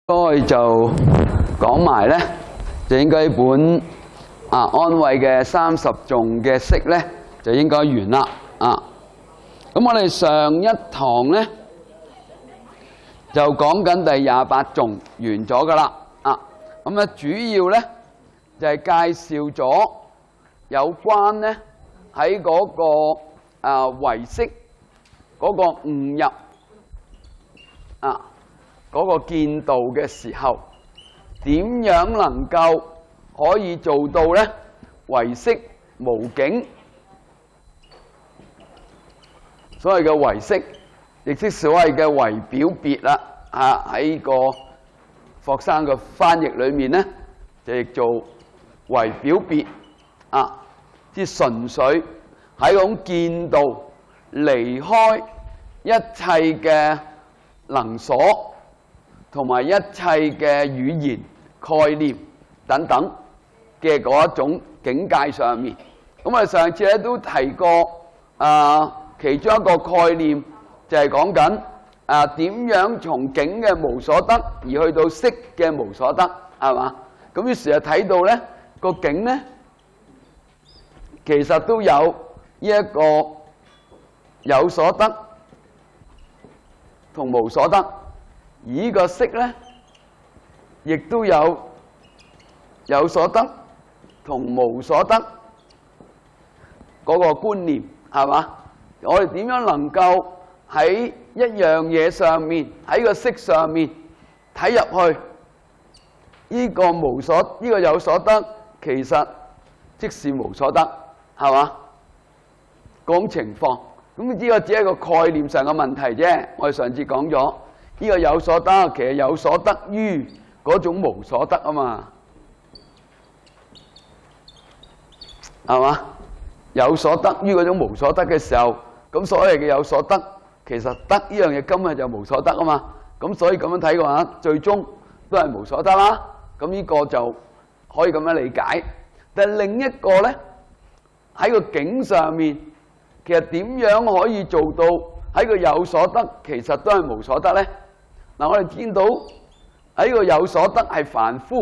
該就講埋咧，就應該本安慰嘅30頌嘅釋咧，就應該完啦啊！咁我哋上一堂咧就講緊第28頌完咗噶啦啊！咁咧主要咧就係介紹咗有關咧喺嗰個唯識嗰個悟入啊嗰個見道嘅時候，點樣能夠可以做到咧唯識無境？所謂嘅唯識，亦即所謂嘅唯表別啦。喺個霍生嘅翻譯裏面咧，就譯做唯表別啊，即係純粹喺嗰種見道離開一切嘅能所同埋一切嘅語言概念等等嘅嗰一種境界上面。咁我哋上次咧都提過其中一個概念就係講緊點樣從境嘅無所得而去到識嘅無所得，係嘛？咁於是就睇到咧個境咧其實都有呢一個有所得同無所得，而呢個識咧亦都有所得同無所得嗰個觀念，係嘛？我哋點樣能夠喺一樣嘢上面，喺個識上面睇入去呢個有所得，其實即是無所得，係嘛？嗰種情況，咁呢個只係一個概念上嘅問題啫。我哋上次講咗，呢個有所得其實有所得於嗰種無所得啊嘛，係嘛？有所得於嗰種無所得嘅時候，咁所謂嘅有所得，其實得呢樣嘢根本就無所得啊嘛。咁所以咁樣睇嘅話，最終都係無所得啦。咁呢個就可以咁樣理解。但係另一個咧，喺個境上面，其實點樣可以做到喺個有所得，其實都係無所得咧？嗱，我哋見到喺個有所得係凡夫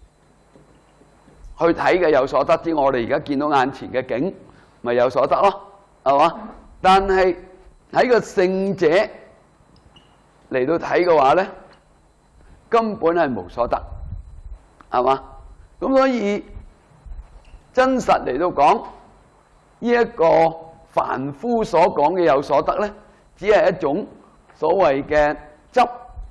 去睇嘅有所得，之我哋而家見到眼前嘅境，咪有所得咯，係嘛？但係喺個聖者嚟到睇嘅話咧，根本係無所得，係嘛？咁所以真實嚟到講，呢一個凡夫所講嘅有所得咧，只係一種所謂嘅執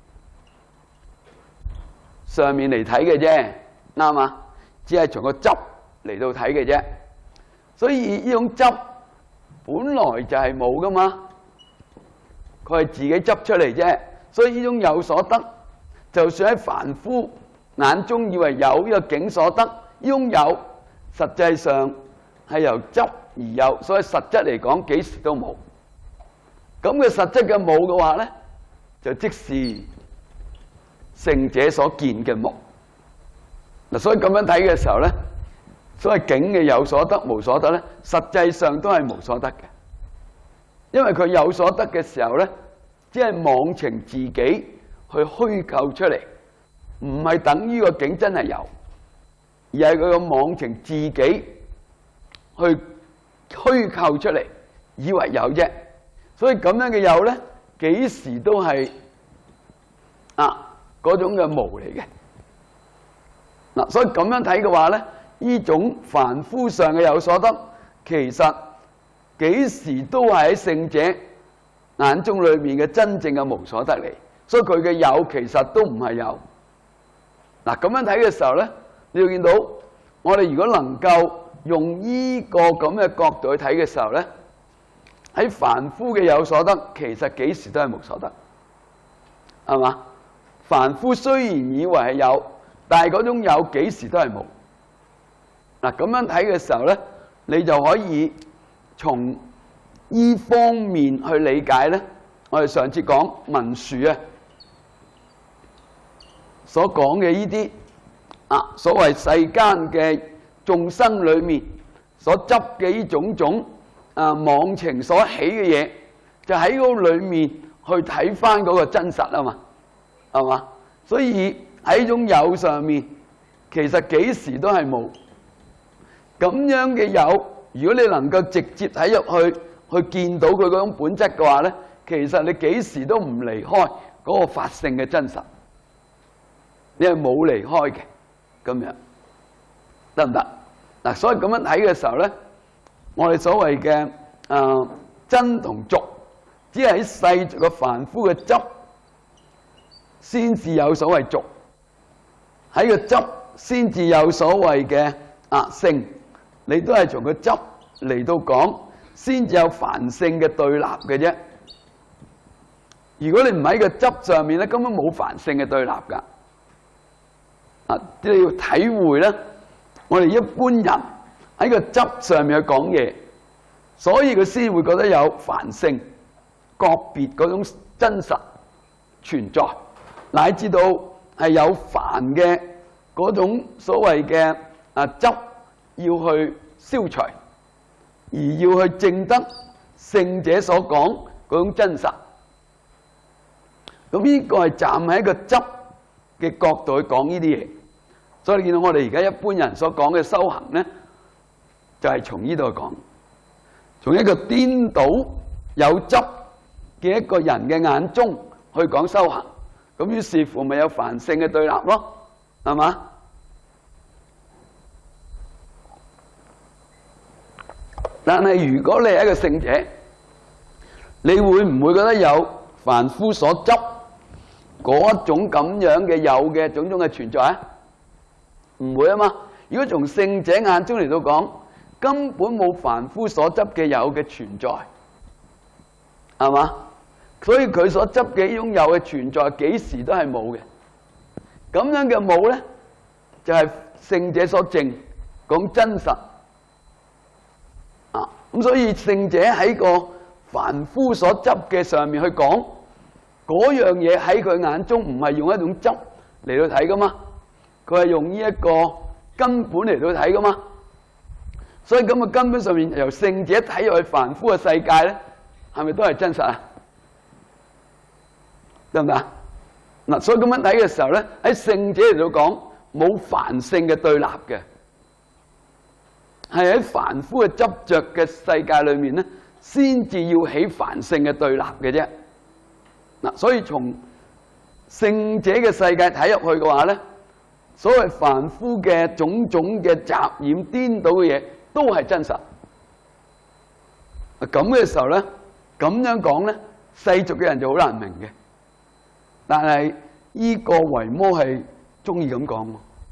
上面嚟睇嘅啫，啱嘛？只係從個執嚟到睇嘅啫。所以呢種執本來就係冇噶嘛，佢係自己執出嚟啫。所以呢種有所得，就算喺凡夫眼中以為有呢個境所得，呢種有實際上係由執而有，所以實質嚟講幾時都冇。咁嘅實質嘅冇嘅話咧，就即是聖者所見嘅無。嗱，所以咁樣睇嘅時候咧，所謂境嘅有所得無所得咧，實際上都係無所得嘅，因為佢有所得嘅時候咧，只係妄情自己去虛構出嚟，唔係等於個境真係有，而係佢個妄情自己去虛構出嚟，以為有啫。所以咁樣嘅有咧，幾時都係嗰種嘅無嚟嘅。嗱，所以咁樣睇嘅話咧，呢種凡夫上嘅有所得，其實幾時都係喺聖者眼中裏面嘅真正嘅無所得嚟。所以佢嘅有其實都唔係有。嗱，咁樣睇嘅時候咧，你要見到我哋如果能夠用呢個咁嘅角度去睇嘅時候咧，喺凡夫嘅有所得，其實幾時都係無所得，係嘛？凡夫雖然以為係有，但係嗰種有幾時都係冇。嗱，咁樣睇嘅時候咧，你就可以從呢方面去理解咧。我哋上次講文殊所講嘅呢啲所謂世間嘅眾生裏面所執嘅呢種種妄情所起嘅嘢，就喺嗰裏面去睇翻嗰個真實啊嘛，係嘛？ 所以喺種有上面，其實幾時都係無。咁樣嘅有，如果你能夠直接睇入去見到佢嗰種本質嘅話咧，其實你幾時都唔離開嗰個法性嘅真實，你係冇離開嘅，咁樣得唔得？嗱，所以咁樣睇嘅時候咧，我哋所謂嘅真同俗，只係喺世俗嘅凡夫嘅執先至有所謂俗，喺個執先至有所謂嘅性，你都係從個執嚟到講，先至有凡性嘅對立嘅啫。如果你唔喺個執上面咧，根本冇凡性嘅對立噶。即係要體會咧，我哋一般人喺個執上面去講嘢，所以佢先會覺得有凡性、個別嗰種真實存在，乃至到係有凡嘅嗰種所謂嘅執要去消除，而要去證得聖者所講嗰種真實。咁呢個係站喺一個執嘅角度去講呢啲嘢，所以你見到我哋而家一般人所講嘅修行咧，就係從呢度講，從一個顛倒有執嘅一個人嘅眼中去講修行，咁於是乎咪有凡聖嘅對立咯，係嘛？但係如果你係一個聖者，你會唔會覺得有凡夫所執嗰一種咁樣嘅有嘅種種嘅存在啊？唔會啊嘛！如果從聖者眼中嚟到講，根本冇凡夫所執嘅有嘅存在，係嘛？所以佢所執嘅呢種有嘅存在，幾時都係冇嘅。咁樣嘅冇咧，就係聖者所證講真實啊！咁所以聖者喺個凡夫所執嘅上面去講嗰樣嘢，喺佢眼中唔係用一種執嚟到睇噶嘛，佢係用呢一個根本嚟到睇噶嘛。所以咁嘅根本上面，由聖者睇入去凡夫嘅世界咧，係咪都係真實啊？得唔得？嗱，所以咁樣睇嘅時候咧，喺聖者嚟到講冇凡聖嘅對立嘅，係喺凡夫嘅執着嘅世界裏面咧，先至要起凡聖嘅對立嘅啫。嗱，所以從聖者嘅世界睇入去嘅話咧，所謂凡夫嘅種種嘅雜染顛倒嘅嘢，都係真實。咁嘅時候咧，咁樣講咧，世俗嘅人就好難明嘅。但係呢個維摩係中意咁講。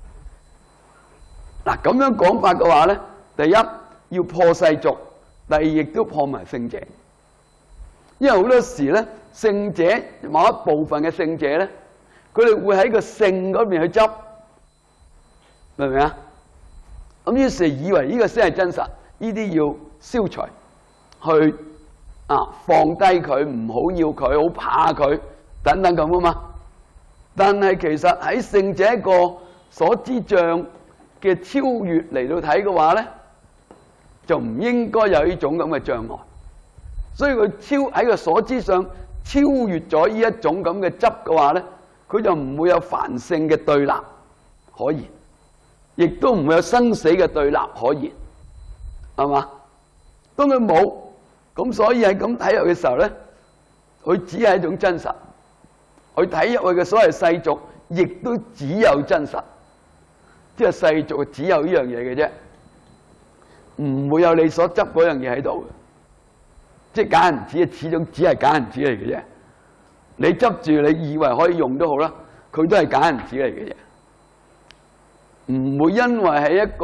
嗱，咁樣講法嘅話咧，第一要破世俗，第二亦都破埋聖者。因為好多時咧，聖者某一部分嘅聖者咧，佢哋會喺個聖嗰邊去執，明唔明啊？咁於是以為呢個先係真實，呢啲要消除，去放低佢，唔好要佢，好怕佢等等咁啊嘛。但係其實喺聖者一個所知障嘅超越嚟到睇嘅話咧，就唔應該有呢種咁嘅障礙。所以佢喺個所知上超越咗呢一種咁嘅執嘅話咧，佢就唔會有凡聖嘅對立可言，亦都唔會有生死嘅對立可言，係嘛？當佢冇咁，所以喺咁睇入嘅時候咧，佢只係一種真實。佢睇入去嘅所謂世俗，亦都只有真實，即係世俗只有呢樣嘢嘅啫，唔會有你所執嗰樣嘢喺度嘅。即係假銀紙，始終只係假銀紙嚟嘅啫。你執住，你以為可以用都好啦，佢都係假銀紙嚟嘅啫。唔會因為喺一個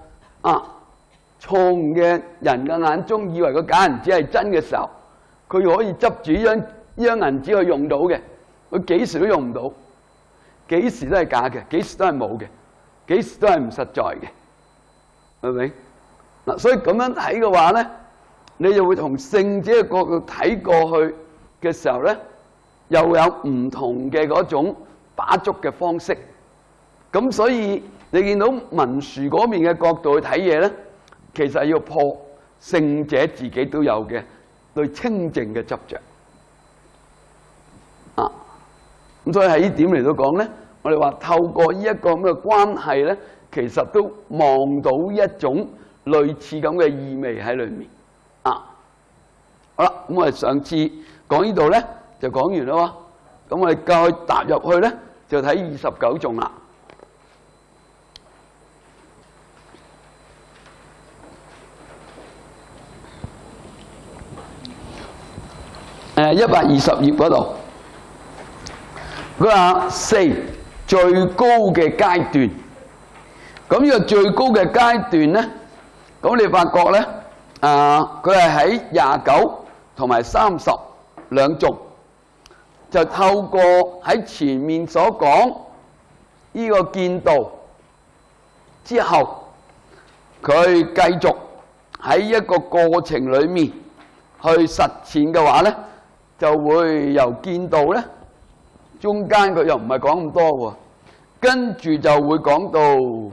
錯誤嘅人嘅眼中，以為個假銀紙係真嘅時候，佢可以執住呢張銀紙去用到嘅。佢幾時都用唔到，幾時都係假嘅，幾時都係冇嘅，幾時都係唔實在嘅，係咪？嗱，所以咁樣睇嘅話咧，你就會從聖者嘅角度睇過去嘅時候咧，又有唔同嘅嗰種把捉嘅方式。咁所以你見到文殊嗰面嘅角度去睇嘢咧，其實係要破聖者自己都有嘅對清淨嘅執着。咁所以喺呢點嚟到講咧， 我哋話透過呢一個咁嘅關係咧，其實都望到一種類似咁嘅意味喺裏面啊。好啦，咁我哋上次講呢度咧就講完啦喎，咁我哋再踏入去咧就睇29頌啦。120頁嗰度，佢話4最高嘅階段。咁呢個最高嘅階段咧，咁你發覺咧，佢係喺29同埋30兩頌，就透過喺前面所講呢個見道之後，佢繼續喺一個過程裏面去實踐嘅話咧，就會由見道咧，中間佢又唔係講咁多喎，跟住就會講到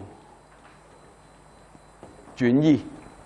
轉依。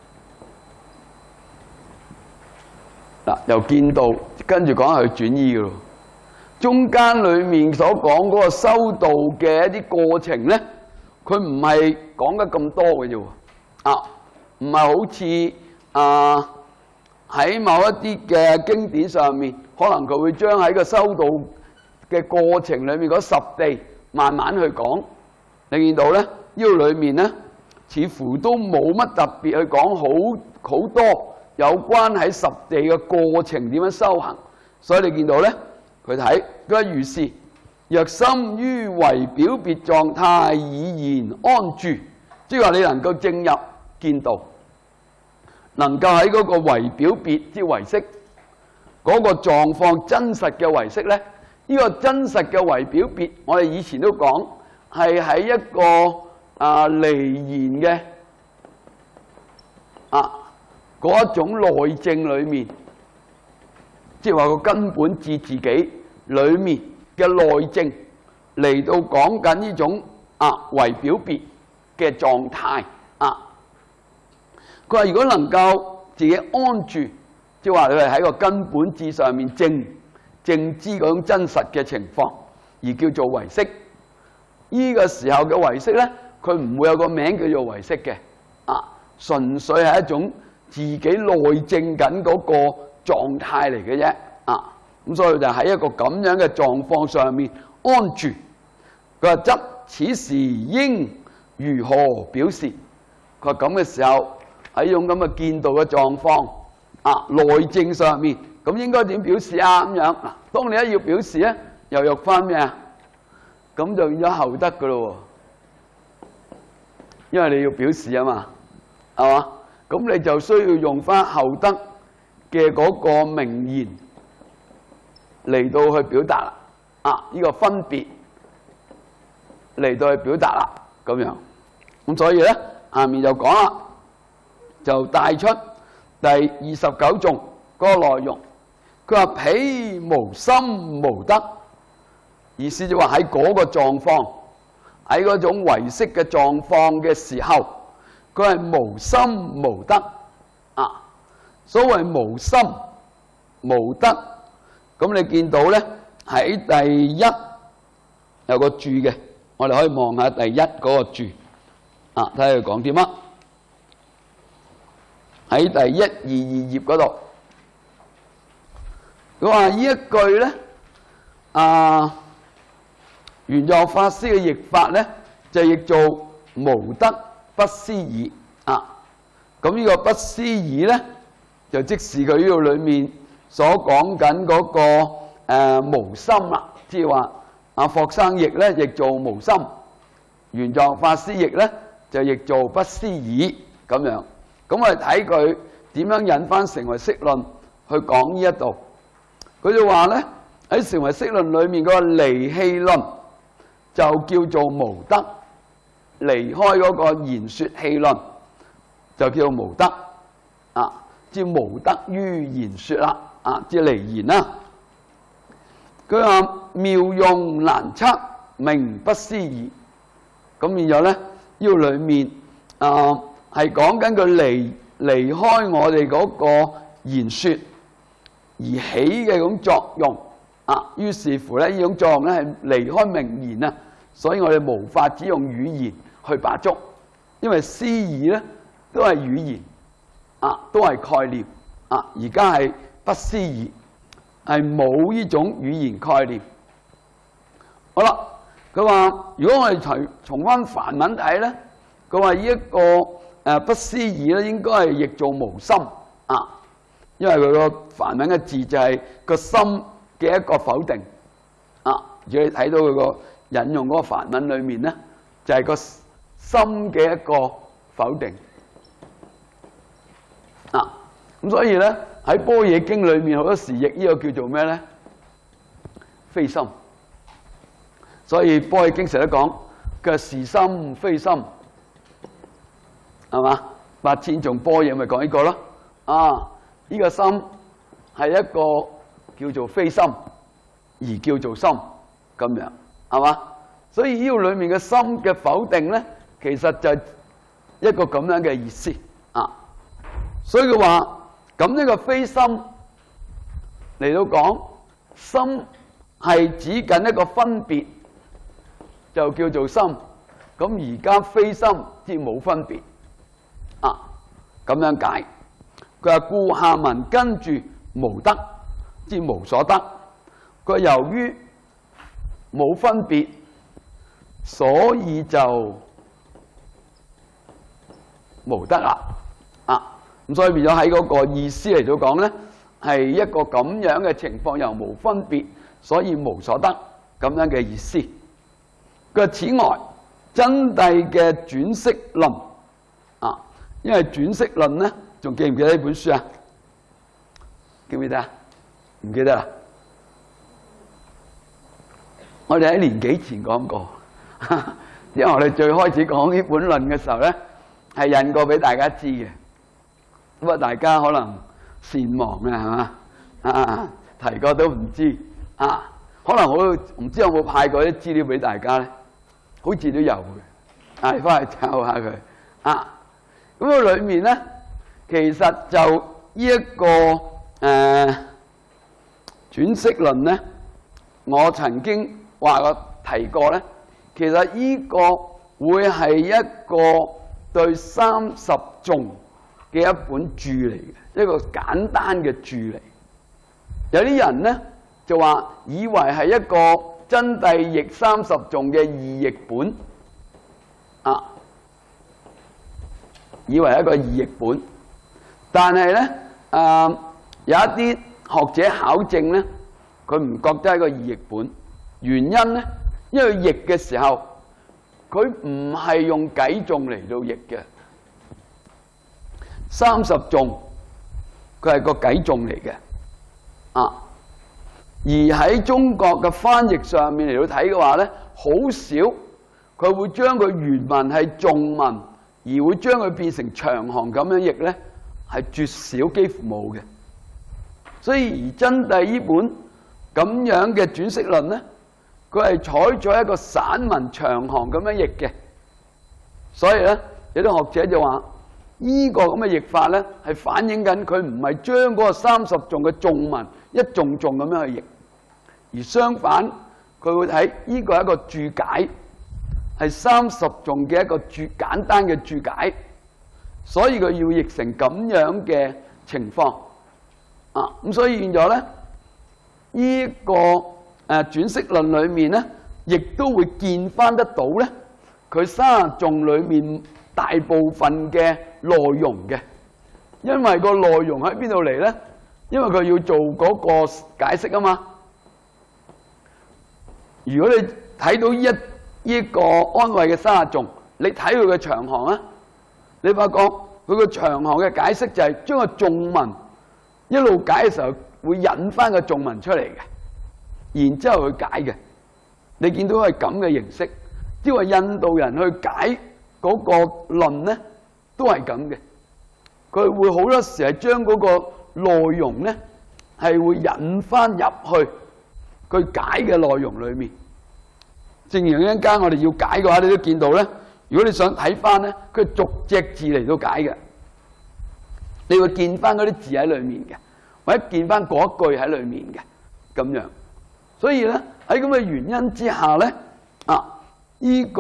嗱，由見道跟住講係轉依嘅咯。中間裏面所講嗰個修道嘅一啲過程咧，佢唔係講得咁多嘅啫喎，唔係好似喺某一啲嘅經典上面，可能佢會將喺個修道嘅過程裏面嗰十地慢慢去講。你見到咧，呢度裏面咧，似乎都冇乜特別去講好多有關喺十地嘅過程點樣修行。所以你見到咧，佢睇佢話如是，若心於唯表別狀態已然安住，即係話你能夠正入見道，能夠喺嗰個唯表別之唯識嗰個狀況真實嘅唯識咧，呢個真實嘅唯表別，我哋以前都講係喺一個離言嘅嗰一種內證裏面，即係話個根本智自己裏面嘅內證嚟到講緊呢種唯表別嘅狀態佢話如果能夠自己安住，即係話佢係喺個根本智上面正知嗰種真實嘅情況，而叫做唯識。呢個時候嘅唯識咧，佢唔會有個名叫做唯識嘅，純粹係一種自己內證緊嗰個狀態嚟嘅啫。咁所以就喺一個咁樣嘅狀況上面安住。佢話則此時應如何表示？佢話咁嘅時候喺呢種咁嘅見道嘅狀況，內證上面，咁應該點表示啊？咁樣嗱，當你一要表示咧，又入翻咩啊？咁就變咗後得噶咯喎，因為你要表示啊嘛，係嘛？咁你就需要用翻後得嘅嗰個名言嚟到去表達啦。呢個分別嚟到去表達啦，咁樣。咁所以咧，下面就講啦，就帶出第29頌嗰個內容。佢話彼無心無得，意思就話喺嗰個狀況，喺嗰種唯識嘅狀況嘅時候，佢係無心無得。所謂無心無得，咁你見到咧喺第一有個注嘅，我哋可以望下第一嗰個注，睇下佢講啲乜。喺第122頁嗰度，佢話呢一句咧，玄奘法師嘅譯法咧，就譯做無得不思議。咁呢個不思議咧，就即是佢呢度裏面所講緊嗰個無心啦，即係話霍生譯咧譯做無心，玄奘法師譯咧就譯做不思議咁樣。咁我哋睇佢點樣引翻成唯識論去講呢一度。佢就話咧喺成唯識論裏面嗰個離氣論就叫做無得，離開嗰個言說氣論就叫做無得，即無得於言說啦，即離言啦。佢話妙用難測，名不思議。咁變咗咧，呢個裏面係講緊佢離開我哋嗰個言說而起嘅種作用。於是乎咧，呢種作用咧係離開名言啊， 所以我哋無法只用語言去把捉，因為詩意咧都係語言都係概念而家係不思議，係冇呢種語言概念。好啦，佢話如果我哋從翻梵文睇咧，佢話呢一個不思議咧，應該係譯做無心因為佢個梵文嘅字就係個心嘅一個否定如果你睇到佢個引用嗰個梵文裏面咧，就係個心嘅一個否定咁所以咧喺般若經裏面好多時譯呢個叫做咩咧？非心。所以般若經成日都講嘅是心非心，係嘛？8千頌般若咪講呢個咯呢個心係一個叫做非心而叫做心咁樣，係嘛？所以呢個裏面嘅心嘅否定咧，其實就係一個咁樣嘅意思所以佢話咁呢個非心嚟到講，心係指緊一個分別，就叫做心。咁而家非心即冇分別咁樣解。佢話故下文跟住無得，即無所得。佢話由於冇分別，所以就無得啦咁所以變咗喺嗰個意思嚟到講咧，係一個咁樣嘅情況，由無分別，所以無所得咁樣嘅意思。佢話此外，真諦嘅轉識論因為轉識論咧，仲記唔記得呢本書記唔記得唔記得啦？我哋喺年幾前講過，因為我哋最開始講呢本論嘅時候咧，係印過俾大家知嘅。咁大家可能善忘係嘛提過都唔知可能我唔知有冇派過啲資料俾大家咧，好似都有嘅，翻去抄下佢咁個裏面咧，其實就呢一個轉識論咧，我曾經話過提過咧，其實呢個會係一個對30頌嘅一本注嚟嘅，一個簡單嘅注嚟。有啲人咧就話以為係一個真諦譯30頌嘅異譯本以為係一個異譯本，但係咧有一啲學者考證咧，佢唔覺得係一個異譯本。原因咧，因為譯嘅時候，佢唔係用偈頌嚟到譯嘅。30頌佢係個偈頌嚟嘅而喺中國嘅翻譯上面嚟到睇嘅話咧，好少佢會將佢原文係頌文，而會將佢變成長行咁樣譯咧，係絕少，幾乎冇嘅。所以而真諦呢本咁樣嘅轉識論咧，佢係採取一個散文長行咁樣譯嘅。所以咧，有啲學者就話呢個咁嘅譯法咧，係反映緊佢唔係將嗰個30頌嘅頌文一頌頌咁樣去譯，而相反佢會睇呢個係一個注解，係30頌嘅一個簡單嘅注解，所以佢要譯成咁樣嘅情況咁所以變咗咧，呢個轉識論裏面咧，亦都會見翻得到咧，佢30頌裏面大部分嘅內容嘅，因為個內容喺邊度嚟咧？因為佢要做嗰個解釋啊嘛。如果你睇到呢個安慧嘅30頌，你睇佢嘅長行啊，你發覺佢個長行嘅解釋就係將個頌文一路解嘅時候，會引翻個頌文出嚟嘅，然之後去解嘅。你見到係咁嘅形式，即係話印度人去解嗰個論咧，都係咁嘅。佢會好多時係將嗰個內容咧，係會引翻入去佢解嘅內容裏面。正如一陣間我哋要解嘅話，你都見到咧。如果你想睇翻咧，佢係逐隻字嚟到解嘅，你會見翻嗰啲字喺裏面嘅，或者見翻嗰一句喺裏面嘅咁樣。所以咧，喺咁嘅原因之下咧， 呢個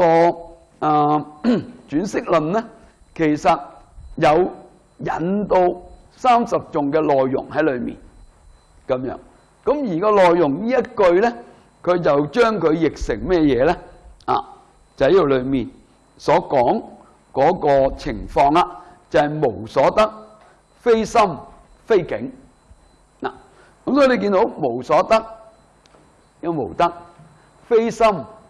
轉識論咧，其實有引到30頌嘅內容喺裏面咁樣。咁而個內容呢一句咧，佢就將佢譯成咩嘢咧？就喺呢度裏面所講嗰個情況啦，就係無所得，非心非境。嗱，咁所以你見到無所得有無得，非心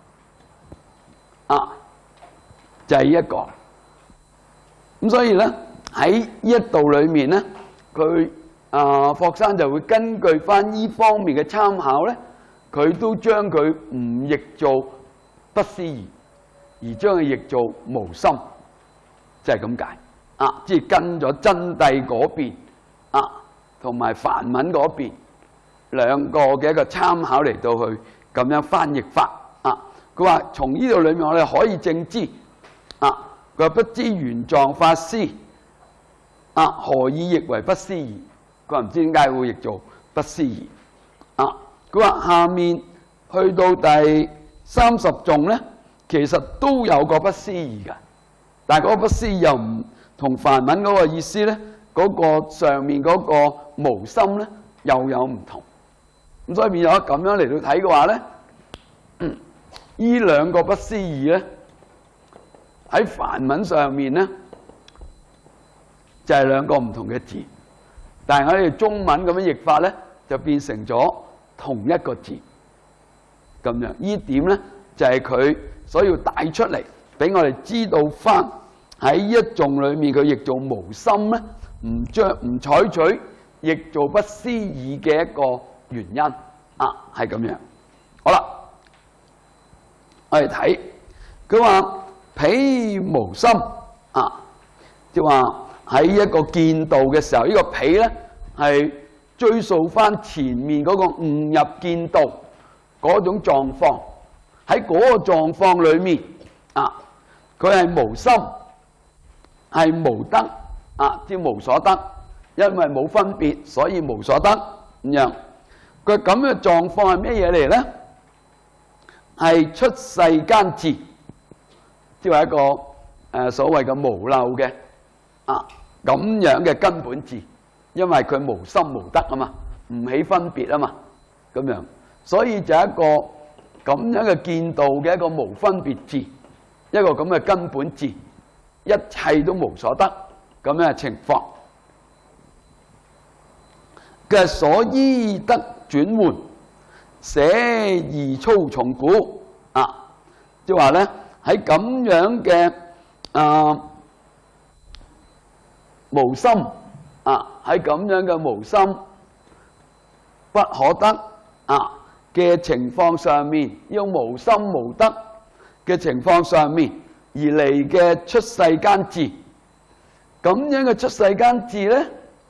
就係呢一個。咁所以咧喺呢一度裏面咧，佢霍山就會根據翻呢方面嘅參考咧，佢都將佢唔譯做不思議，而將佢譯做無心，就係咁解。即係跟咗真諦嗰邊同埋梵文嗰邊兩個嘅一個參考嚟到去咁樣翻譯法。佢話從呢度裏面我哋可以證知，佢話不知玄奘法師何以譯為不思議？佢話唔知點解會譯做不思議。佢話下面去到第30頌咧，其實都有個不思議嘅，但係嗰個不思議又唔同梵文嗰個意思咧，嗰個上面嗰個無心咧又有唔同。咁所以變咗咁樣嚟到睇嘅話咧，呢兩個不思議咧喺梵文上面咧就係兩個唔同嘅字，但係我哋中文咁樣譯法咧就變成咗同一個字咁樣。呢點咧就係佢所要帶出嚟俾我哋知道翻喺一頌裏面佢譯做無心咧，唔採取譯做不思議嘅一個原因係咁樣。好啦，我哋睇佢話彼無心即係話喺一個見道嘅時候，呢個彼咧係追溯翻前面嗰個悟入見道嗰種狀況。喺嗰個狀況裏面佢係無心，係無得即無所得，因為冇分別，所以無所得咁樣。佢咁嘅狀況係咩嘢嚟咧？係出世間智，即係一個所謂嘅無漏嘅咁樣嘅根本智，因為佢無心無得啊嘛，唔起分別啊嘛，咁樣，所以就係一個咁樣嘅見道嘅一個無分別智，一個咁嘅根本智，一切都無所得咁樣嘅情況嘅所依得轉換，捨異粗重故即係話咧喺咁樣嘅無心喺咁樣嘅無心不可得嘅情況上面，用無心無得嘅情況上面而嚟嘅出世間智，咁樣嘅出世間智咧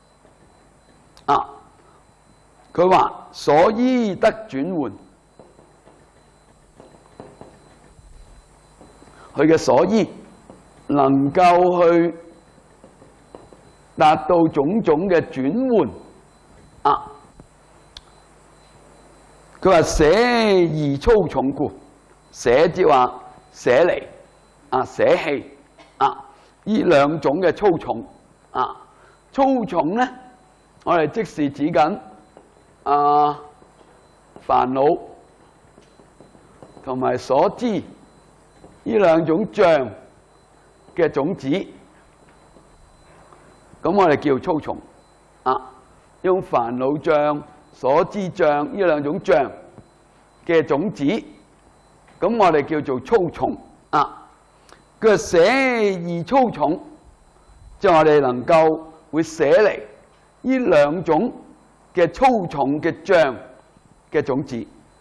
佢話所依得轉換，佢嘅所依能夠去達到種種嘅轉換佢話捨異粗重故，捨即話捨離捨棄呢兩種嘅粗重粗重咧，我哋即是指緊煩惱同埋所知呢兩種障嘅種子，咁我哋叫粗重用煩惱障、所知障呢兩種障嘅種子，咁我哋叫做粗重佢話捨異粗重，即係我哋能夠會捨離呢兩種嘅粗重嘅障嘅種子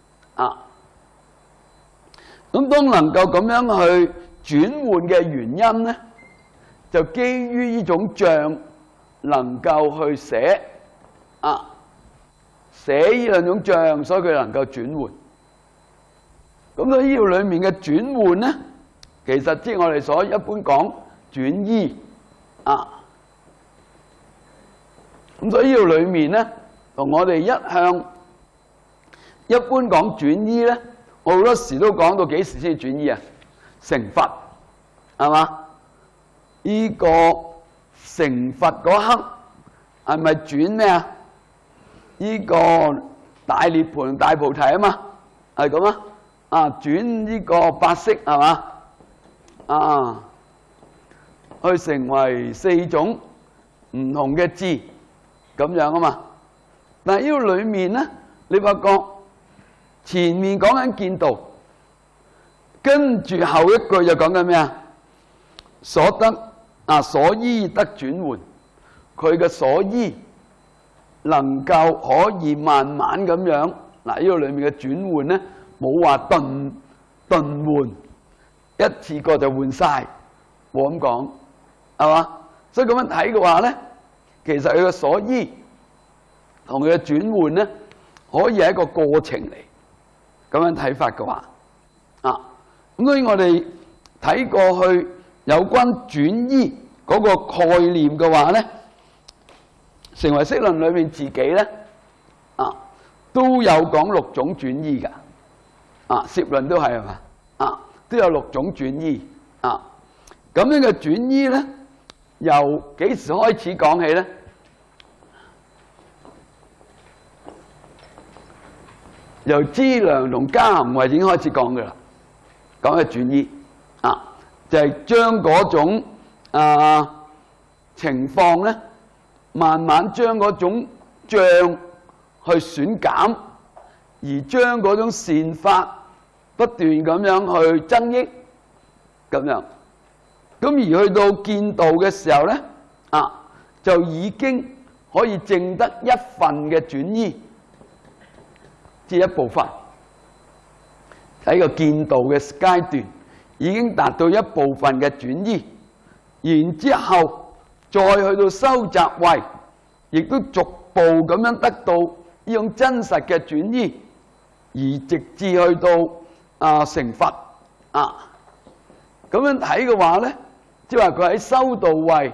咁當能夠咁樣去轉換嘅原因咧，就基於呢種障能夠去捨捨呢兩種障，所以佢能夠轉換。咁喺呢度裏面嘅轉換咧，其實即係我哋所一般講轉依咁所以呢度裏面咧，同我哋一向一般講轉依咧，我好多時都講到幾時先轉依成佛，係嘛？呢個成佛嗰刻係咪轉咩啊？呢個大涅槃大菩提啊嘛，係咁啊！啊，轉呢個八識係嘛？啊，去成為4種唔同嘅智咁樣啊嘛。但係呢個裏面咧，你發覺前面講緊見道，跟住後一句就講緊咩啊？所得啊，所依得轉換，佢嘅所依能夠可以慢慢咁樣嗱，呢個裏面嘅轉換咧，冇話頓換，一次過就換晒，冇咁講，係嘛？所以咁樣睇嘅話咧，其實佢嘅所依同佢嘅轉換咧，可以係一個過程嚟。咁樣睇法嘅話，啊，咁所以我哋睇過去有關轉依嗰個概念嘅話咧，成唯識論裏面自己咧，啊，都有講6種轉依㗎，啊，攝論都係嘛，啊，都有6種轉依，啊，咁樣嘅轉依咧，由幾時開始講起咧？由資糧同加行位已經開始講㗎啦，講嘅轉依，啊，就係將嗰種情況咧，慢慢將嗰種障去損減，而將嗰種善法不斷咁樣去增益，咁樣。咁而去到見道嘅時候咧，啊，就已經可以證得一份嘅轉依，即係一部分。喺個見道嘅階段，已經達到一部分嘅轉依，然之後再去到修習位，亦都逐步咁樣得到呢種真實嘅轉依，而直至去到成佛啊。咁樣睇嘅話咧，即係話佢喺修道位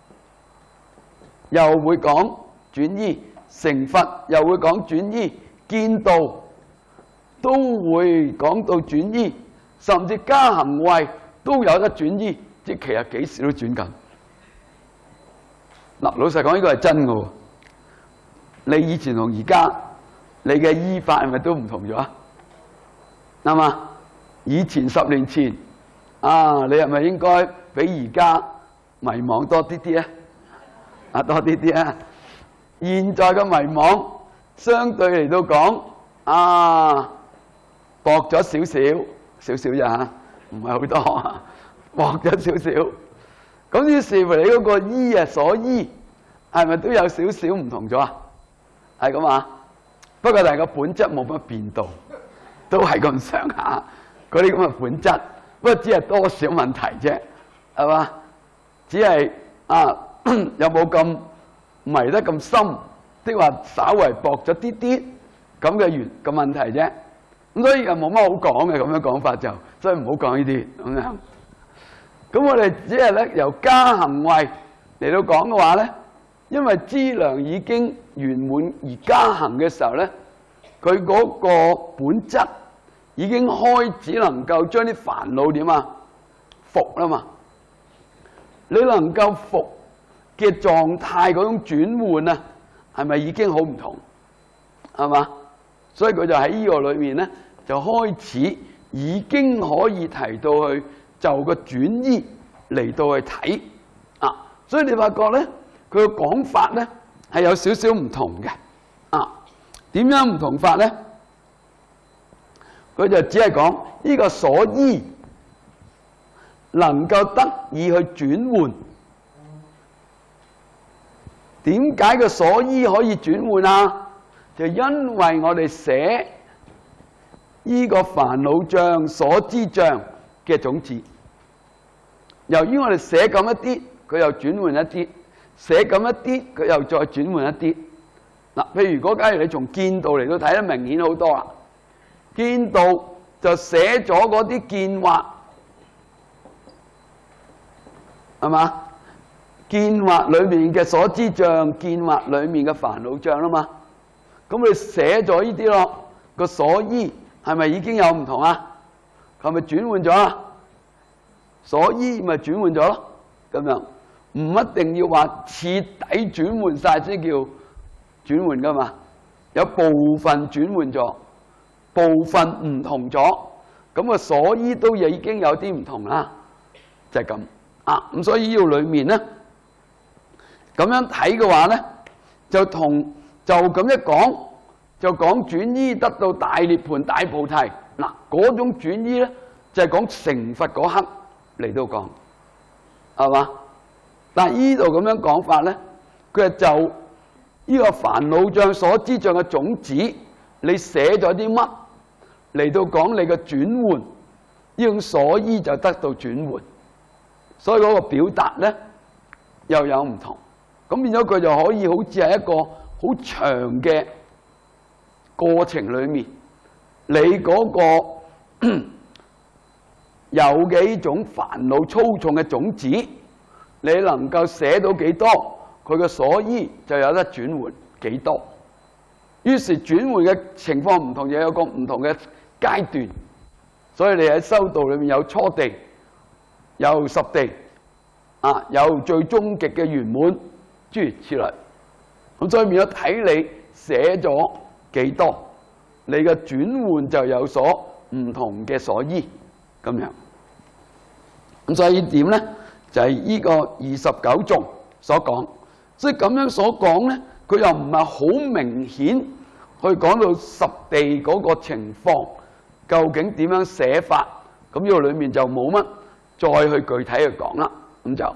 又會講轉依，成佛又會講轉依，見道都會講到轉依，甚至加行位都有得轉依，即係其實幾時都轉緊。嗱，老實講，呢個係真嘅喎。你以前同而家，你嘅依法係咪都唔同咗？啱嘛？以前10年前，啊，你係咪應該比而家迷惘多啲啲咧？啊，多啲啲啊！現在嘅迷惘，相對嚟到講，啊，薄咗少少咋嚇？唔係好多，薄咗少少。咁於是乎你嗰個依啊，所依係咪都有少少唔同咗啊？係咁啊，不過但係個本質冇乜變到，都係咁上下嗰啲咁嘅本質，不過只係多少問題啫，係嘛？只係有冇咁迷得咁深，即係話稍為薄咗啲啲咁嘅問題啫。咁所以又冇乜好講嘅，咁樣講法就，所以唔好講呢啲咁樣。咁我哋只係咧由加行位嚟到講嘅話咧，因為資糧已經圓滿而加行嘅時候咧，佢嗰個本質已經開始能夠將啲煩惱點啊伏啦嘛。你能夠伏嘅狀態嗰種轉換啊，係咪已經好唔同？係嘛？所以佢就喺呢個裏面咧，就開始已經可以提到去。就個轉依嚟到去睇啊，所以你發覺咧，佢嘅講法咧係有少少唔同嘅啊。點樣唔同法咧？佢就只係講呢個所依能夠得以去轉換。點解個所依可以轉換啊？就因為我哋寫呢個煩惱障、所知障嘅種子，由於我哋寫咁一啲，佢又轉換一啲；寫咁一啲，佢又再轉換一啲。嗱，譬如如果假如你從見道嚟到睇得明顯好多啦，見道就寫咗嗰啲見惑，係嘛？見惑裏面嘅所知障，見惑裏面嘅煩惱障啦嘛。咁你寫咗呢啲咯，個所依係咪已經有唔同啊？係咪轉換咗啊？ 所依咪轉換咗咯，咁樣唔一定要話徹底轉換晒先叫轉換噶嘛，有部分轉換咗，部分唔同咗，咁啊所依都已經有啲唔同啦，就係咁啊。咁所以呢度裏面咧，咁樣睇嘅話咧，就咁一講，就講轉依得到大涅槃大菩提嗱，嗰種轉依咧就係講成佛嗰刻嚟到講，係嘛？但係呢度咁樣講法咧，佢係就呢個煩惱障所知障嘅種子，你寫咗啲乜嚟到講你嘅轉換，呢種所依就得到轉換，所以嗰個表達咧又有唔同，咁變咗佢就可以好似係一個好長嘅過程裏面，你嗰個有嘅呢種煩惱粗重嘅種子，你能夠寫到幾多，佢嘅所依就有得轉換幾多。於是轉換嘅情況唔同，又有個唔同嘅階段。所以你喺修道裏面有初地，有十地，有最終極嘅圓滿，諸如此類。咁所以變咗睇你寫咗幾多，你嘅轉換就有所唔同嘅所依咁樣。咁所以呢點咧，就係呢個29頌所講。所以咁樣所講咧，佢又唔係好明顯去講到十地嗰個情況，究竟點樣寫法？咁呢個裏面就冇乜再去具體去講啦。咁就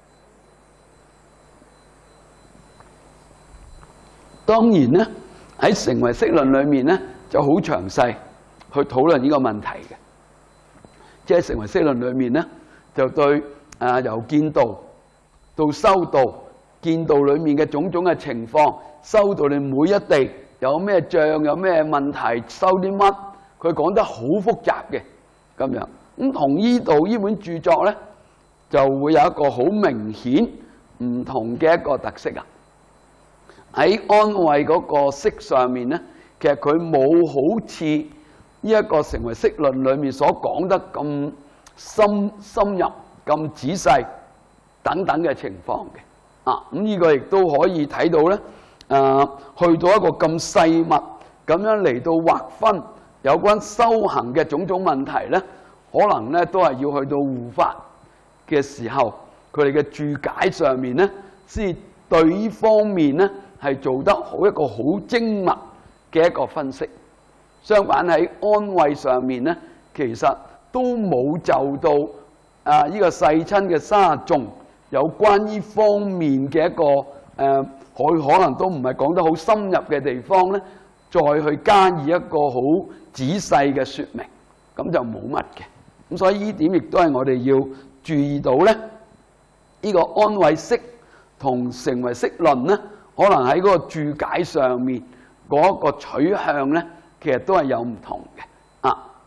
當然咧，喺成唯識論裏面咧就好詳細去討論呢個問題嘅。即係成唯識論裏面咧，就對由見道到修道，見道裏面嘅種種嘅情況，修道你每一地有咩障，有咩問題，修啲乜，佢講得好複雜嘅咁樣。咁同呢度呢本著作咧，就會有一個好明顯唔同嘅一個特色啊！喺安慧嗰個識上面咧，其實佢冇好似呢一個成唯識論裏面所講得咁深入、咁仔細等等嘅情況嘅。咁呢個亦都可以睇到咧，去到一個咁細密咁樣嚟到劃分有關修行嘅種種問題咧，可能咧都係要去到護法嘅時候，佢哋嘅注解上面咧，先對呢方面咧係做得好一個好精密嘅一個分析。相反喺安慧上面咧，其實都冇就到呢個世親嘅30頌有關呢方面嘅一個佢可能都唔係講得好深入嘅地方咧，再去加以一個好仔細嘅說明，咁就冇乜嘅。咁所以呢點亦都係我哋要注意到咧，呢個安慧識同成唯識論咧，可能喺嗰個注解上面嗰個取向咧，其實都係有唔同嘅。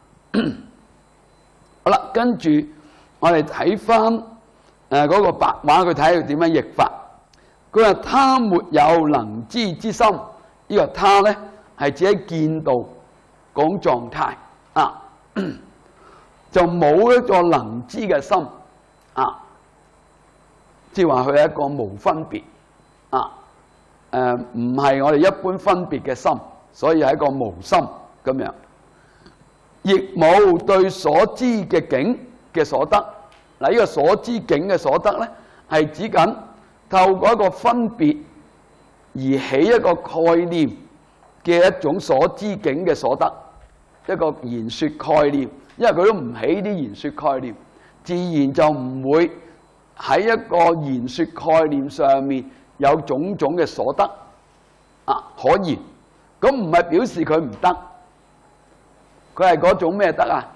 好啦，跟住我哋睇翻嗰個白話，佢睇佢點樣譯法。佢話他沒有能知之心，呢個他咧係指喺見道講狀態就冇一個能知嘅心即係話佢係一個無分別唔係我哋一般分別嘅心，所以係一個無心咁樣，亦冇對所知嘅境嘅所得。嗱，呢個所知境嘅所得咧，係指緊透過一個分別而起一個概念嘅一種所知境嘅所得，一個言說概念。因為佢都唔起啲言說概念，自然就唔會喺一個言說概念上面有種種嘅所得可言。咁唔係表示佢唔得，佢係嗰種咩得啊？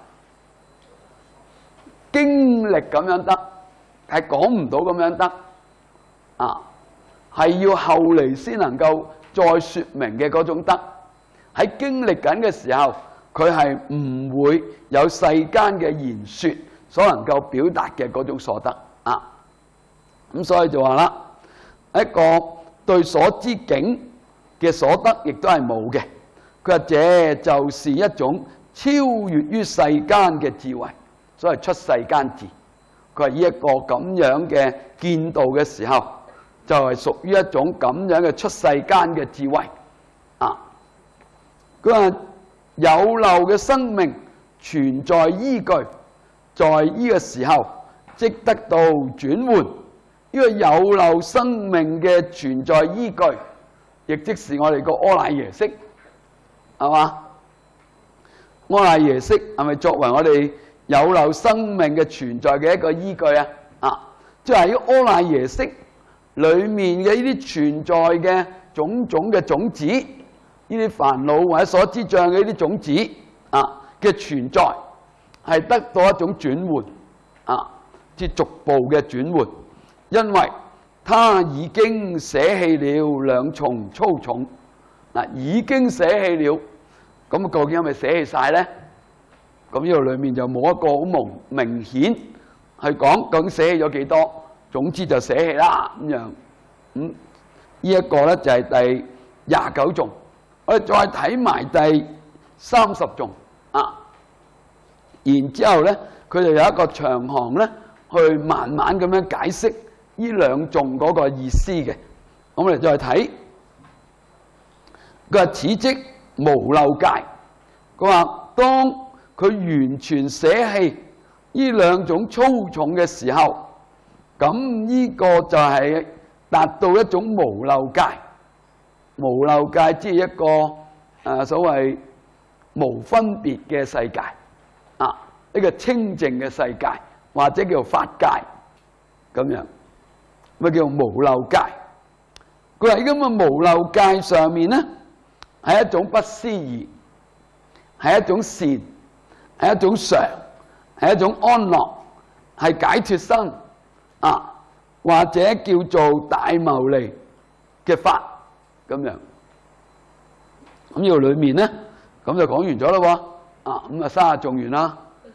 經歷咁樣得，係講唔到咁樣得係要後嚟先能夠再說明嘅嗰種得。喺經歷緊嘅時候，佢係唔會有世間嘅言說所能夠表達嘅嗰種所得咁所以就話啦，一個對所知境嘅所得亦都係冇嘅。佢話這就是一種超越於世間嘅智慧，所謂出世間智。 佢係呢一個咁樣嘅見道嘅時候，就係屬於一種咁樣嘅出世間嘅智慧啊。佢話有漏嘅生命存在依據，在呢個時候即得到轉換。呢個有漏生命嘅存在依據，亦即是我哋個阿賴耶識，係嘛？阿賴耶識係咪作為我哋有漏生命嘅存在嘅一個依據啊？啊，即係喺阿賴耶識裏面嘅呢啲存在嘅種種嘅種子，呢啲煩惱或者所知障嘅呢啲種子啊嘅存在，係得到一種轉換啊，即係逐步嘅轉換，因為他已經捨棄了兩重粗重嗱，已經捨棄了。咁究竟係咪捨棄晒咧？咁呢度裏面就冇一個好明顯去講究竟捨棄咗幾多，總之就捨棄啦咁樣。呢一個咧就係第29頌，我哋再睇埋第30頌啊。然之後咧，佢就有一個長行咧，去慢慢咁樣解釋呢兩頌嗰個意思嘅。咁我哋再睇，佢話此即無漏界。佢話當佢完全捨棄呢兩種粗重嘅時候，咁呢個就係達到一種無漏界。無漏界即係一個所謂無分別嘅世界啊，一個清淨嘅世界，或者叫法界咁樣，咪叫無漏界。佢話喺咁嘅無漏界上面咧，係一種不思議，係一種善，係一種常，係一種安樂，係解脫生啊，或者叫做大牟利嘅法咁樣。咁呢度裏面咧，咁就講完咗啦喎。啊，咁啊30頌完啦。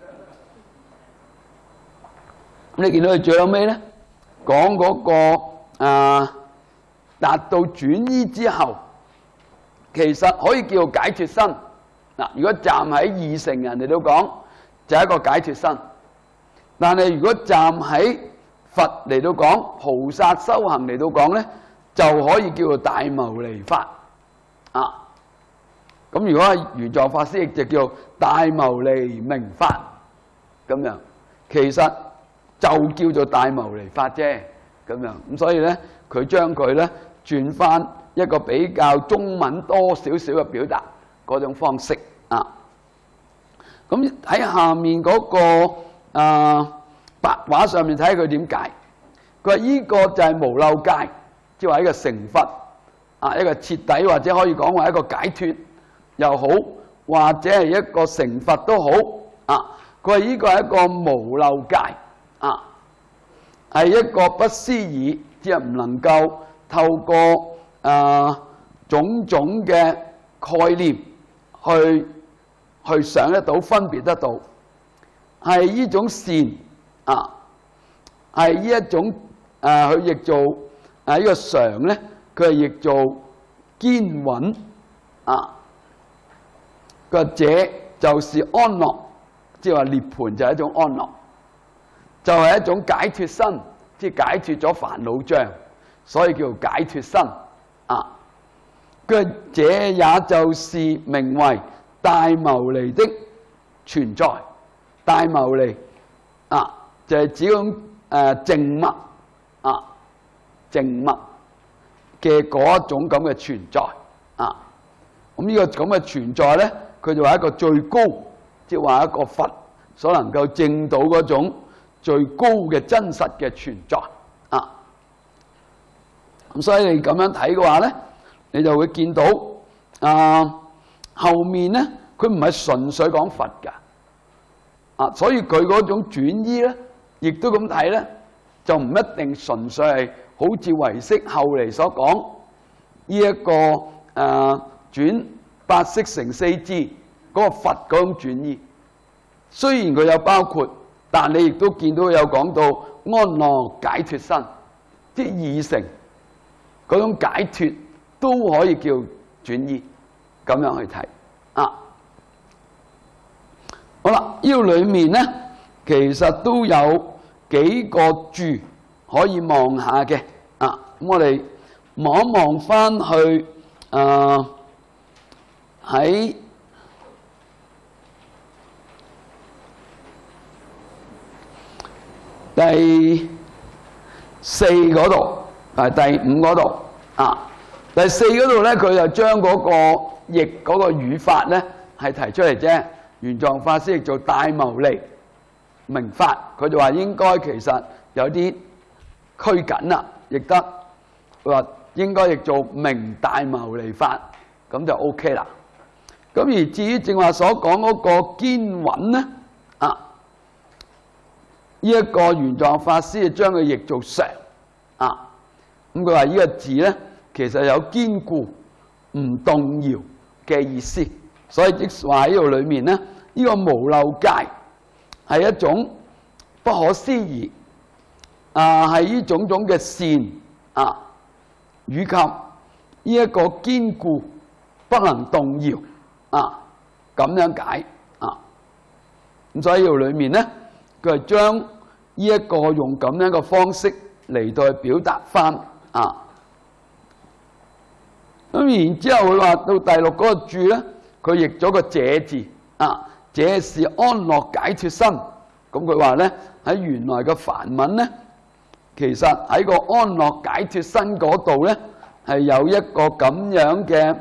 咁你見到佢最後尾咧，講嗰個達到轉依之後，其實可以叫做解脫生。嗱，如果站喺二乘人嚟到講，就係一個解脫生；但係如果站喺佛嚟到講，菩薩修行嚟到講咧，就可以叫做大牟利法啊。咁如果係玄奘法師亦就叫大牟利明法咁樣，其實就叫做大牟利法啫咁樣。咁所以咧，佢將佢咧轉翻一個比較中文多少少嘅表達嗰種方式啊。咁喺下面嗰個白話上面睇佢點解？佢話呢個就係無漏界，即係話一個成佛啊，一個徹底或者可以講話一個解脫又好，或者係一個成佛都好啊。佢話呢個係一個無漏界啊，係一個不思議，即係唔能夠透過種種嘅概念去想得到、分別得到，係呢種善啊，係呢一種佢譯做呢個常咧，佢係譯做堅穩啊。佢話這就是安樂，即係話涅槃就係一種安樂，就係一種解脫身，即係解脫咗煩惱障，所以叫解脫身啊。佢話這也就是名為大牟利的存在。大牟利啊，就係指種靜默啊，靜默嘅嗰一種咁嘅存在啊。咁呢個咁嘅存在咧，佢就話一個最高，即係話一個佛所能夠證到嗰種最高嘅真實嘅存在啊。咁所以你咁樣睇嘅話咧，你就會見到後面咧，佢唔係純粹講佛㗎啊，所以佢嗰種轉依咧，亦都咁睇咧，就唔一定純粹係好似唯識後嚟所講呢一個轉八識成四智嗰個佛嗰種轉依。雖然佢有包括，但你亦都見到有講到安樂解脫身，即係二乘嗰種解脫都可以叫轉依，咁樣去睇啊。好啦，呢度裏面咧，其實都有幾個柱可以望下嘅啊。咁我哋望一望翻去喺第4嗰度，第5嗰度啊。第4嗰度咧，佢就將嗰個譯嗰個語法咧係提出嚟啫。玄奘法師譯做大牟尼明法，佢就話應該其實有啲拘謹啦，譯得佢話應該譯做明大牟尼法，咁就 OK 啦。咁而至於正話所講嗰個堅穩咧啊，呢一個玄奘法師就將佢譯做常啊。咁佢話呢個字咧，其實有堅固唔動搖嘅意思，所以即話喺度裏面咧，呢個無漏界係一種不可思議啊，係呢種種嘅善啊，以及呢一個堅固不能動搖啊，咁樣解啊。咁所以呢度裏面咧，佢係將呢一個用咁樣嘅方式嚟到去表達翻啊。咁然之後佢話到第6嗰個注咧，佢譯咗個這字啊，這是安樂解脫身。咁佢話咧，喺原來嘅梵文咧，其實喺個安樂解脫身嗰度咧，係有一個咁樣嘅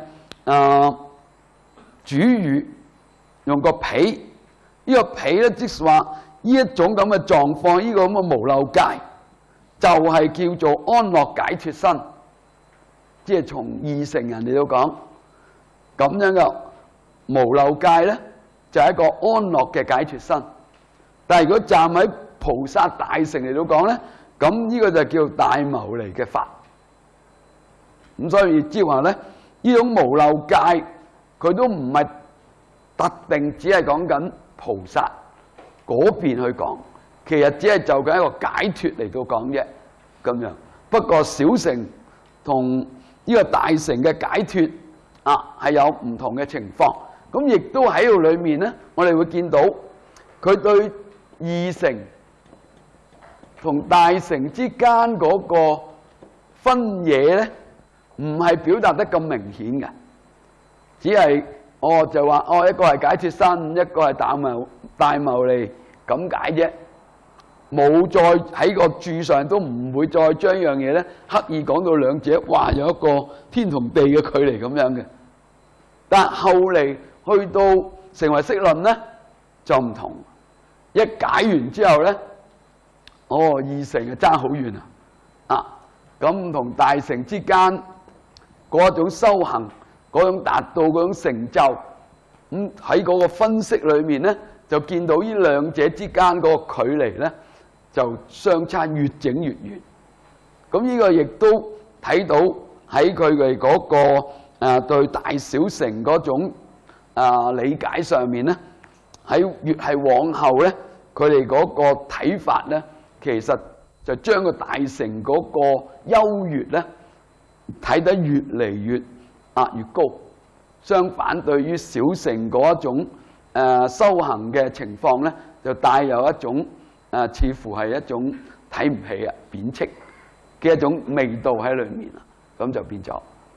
主語，用個彼。呢個彼咧，即係話呢一種咁嘅狀況，呢個咁嘅無漏界，就係叫做安樂解脫身。即係從二乘人嚟到講，咁樣嘅無漏界咧，就係一個安樂嘅解脫身。但係如果站喺菩薩大乘嚟到講咧，咁呢個就叫大牟尼嘅法。咁所以即係話咧，呢種無漏界佢都唔係特定只係講緊菩薩嗰邊去講，其實只係就緊一個解脫嚟到講啫。咁樣不過小乘同呢個大乘嘅解脫啊，係有唔同嘅情況。咁亦都喺度裏面咧，我哋會見到佢對二乘同大乘之間嗰個分野咧，唔係表達得咁明顯嘅，只係就話一個係解脫身，一個係大牟尼咁解啫。冇再喺個注上都唔會再將樣嘢咧刻意講到兩者，哇有一個天同地嘅距離咁樣嘅。但後嚟去到成唯識論咧就唔同，一解完之後咧，二乘就爭好遠啊！咁同大乘之間嗰種修行，嗰種達到嗰種成就，咁喺嗰個分析裏面咧，就見到呢兩者之間嗰個距離咧，就相差越整越遠。咁呢個亦都睇到喺佢哋嗰個對大小乘嗰種理解上面咧，喺越係往後咧，佢哋嗰個睇法咧，其實就將個大乘嗰個優越咧睇得越嚟越高。相反，對於小乘嗰一種修行嘅情況咧，就帶有一種似乎係一種睇唔起貶斥嘅一種味道喺裏面啦，咁就變咗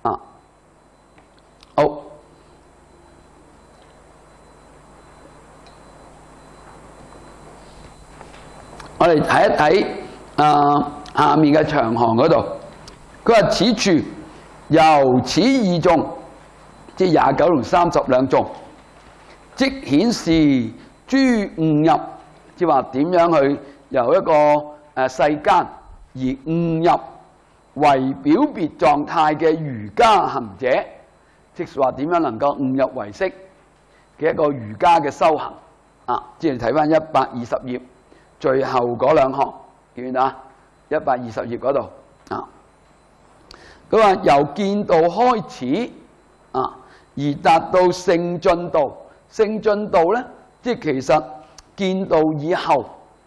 好，我哋睇一睇下面嘅長行嗰度，佢話此處由此二頌，即係29同30兩頌，即顯示諸悟入。即係話點樣去由一個世間而悟入為表別狀態嘅瑜伽行者，即係話點樣能夠悟入唯識嘅一個瑜伽嘅修行即係睇翻120頁最後嗰兩行，記唔記得120頁嗰度佢話由見道開始而達到勝進道。勝進道咧，即係其實見道以後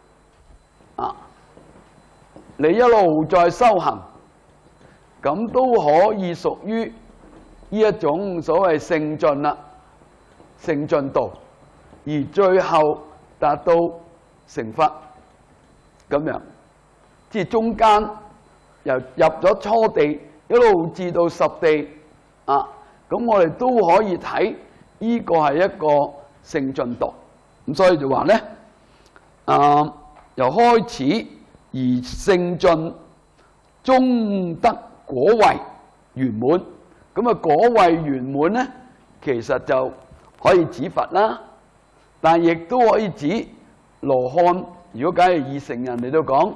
你一路再修行，咁都可以屬於呢一種所謂勝進啦，勝進道，而最後達到成佛。 咁樣，即係中間由入咗初地一路至到十地啊，咁我哋都可以睇呢個係一個聖進度。咁所以就話咧，由開始而聖進，終得果位圓滿。咁啊，果位圓滿咧，其實就可以指佛啦，但係亦都可以指羅漢。如果梗係以成人嚟到講，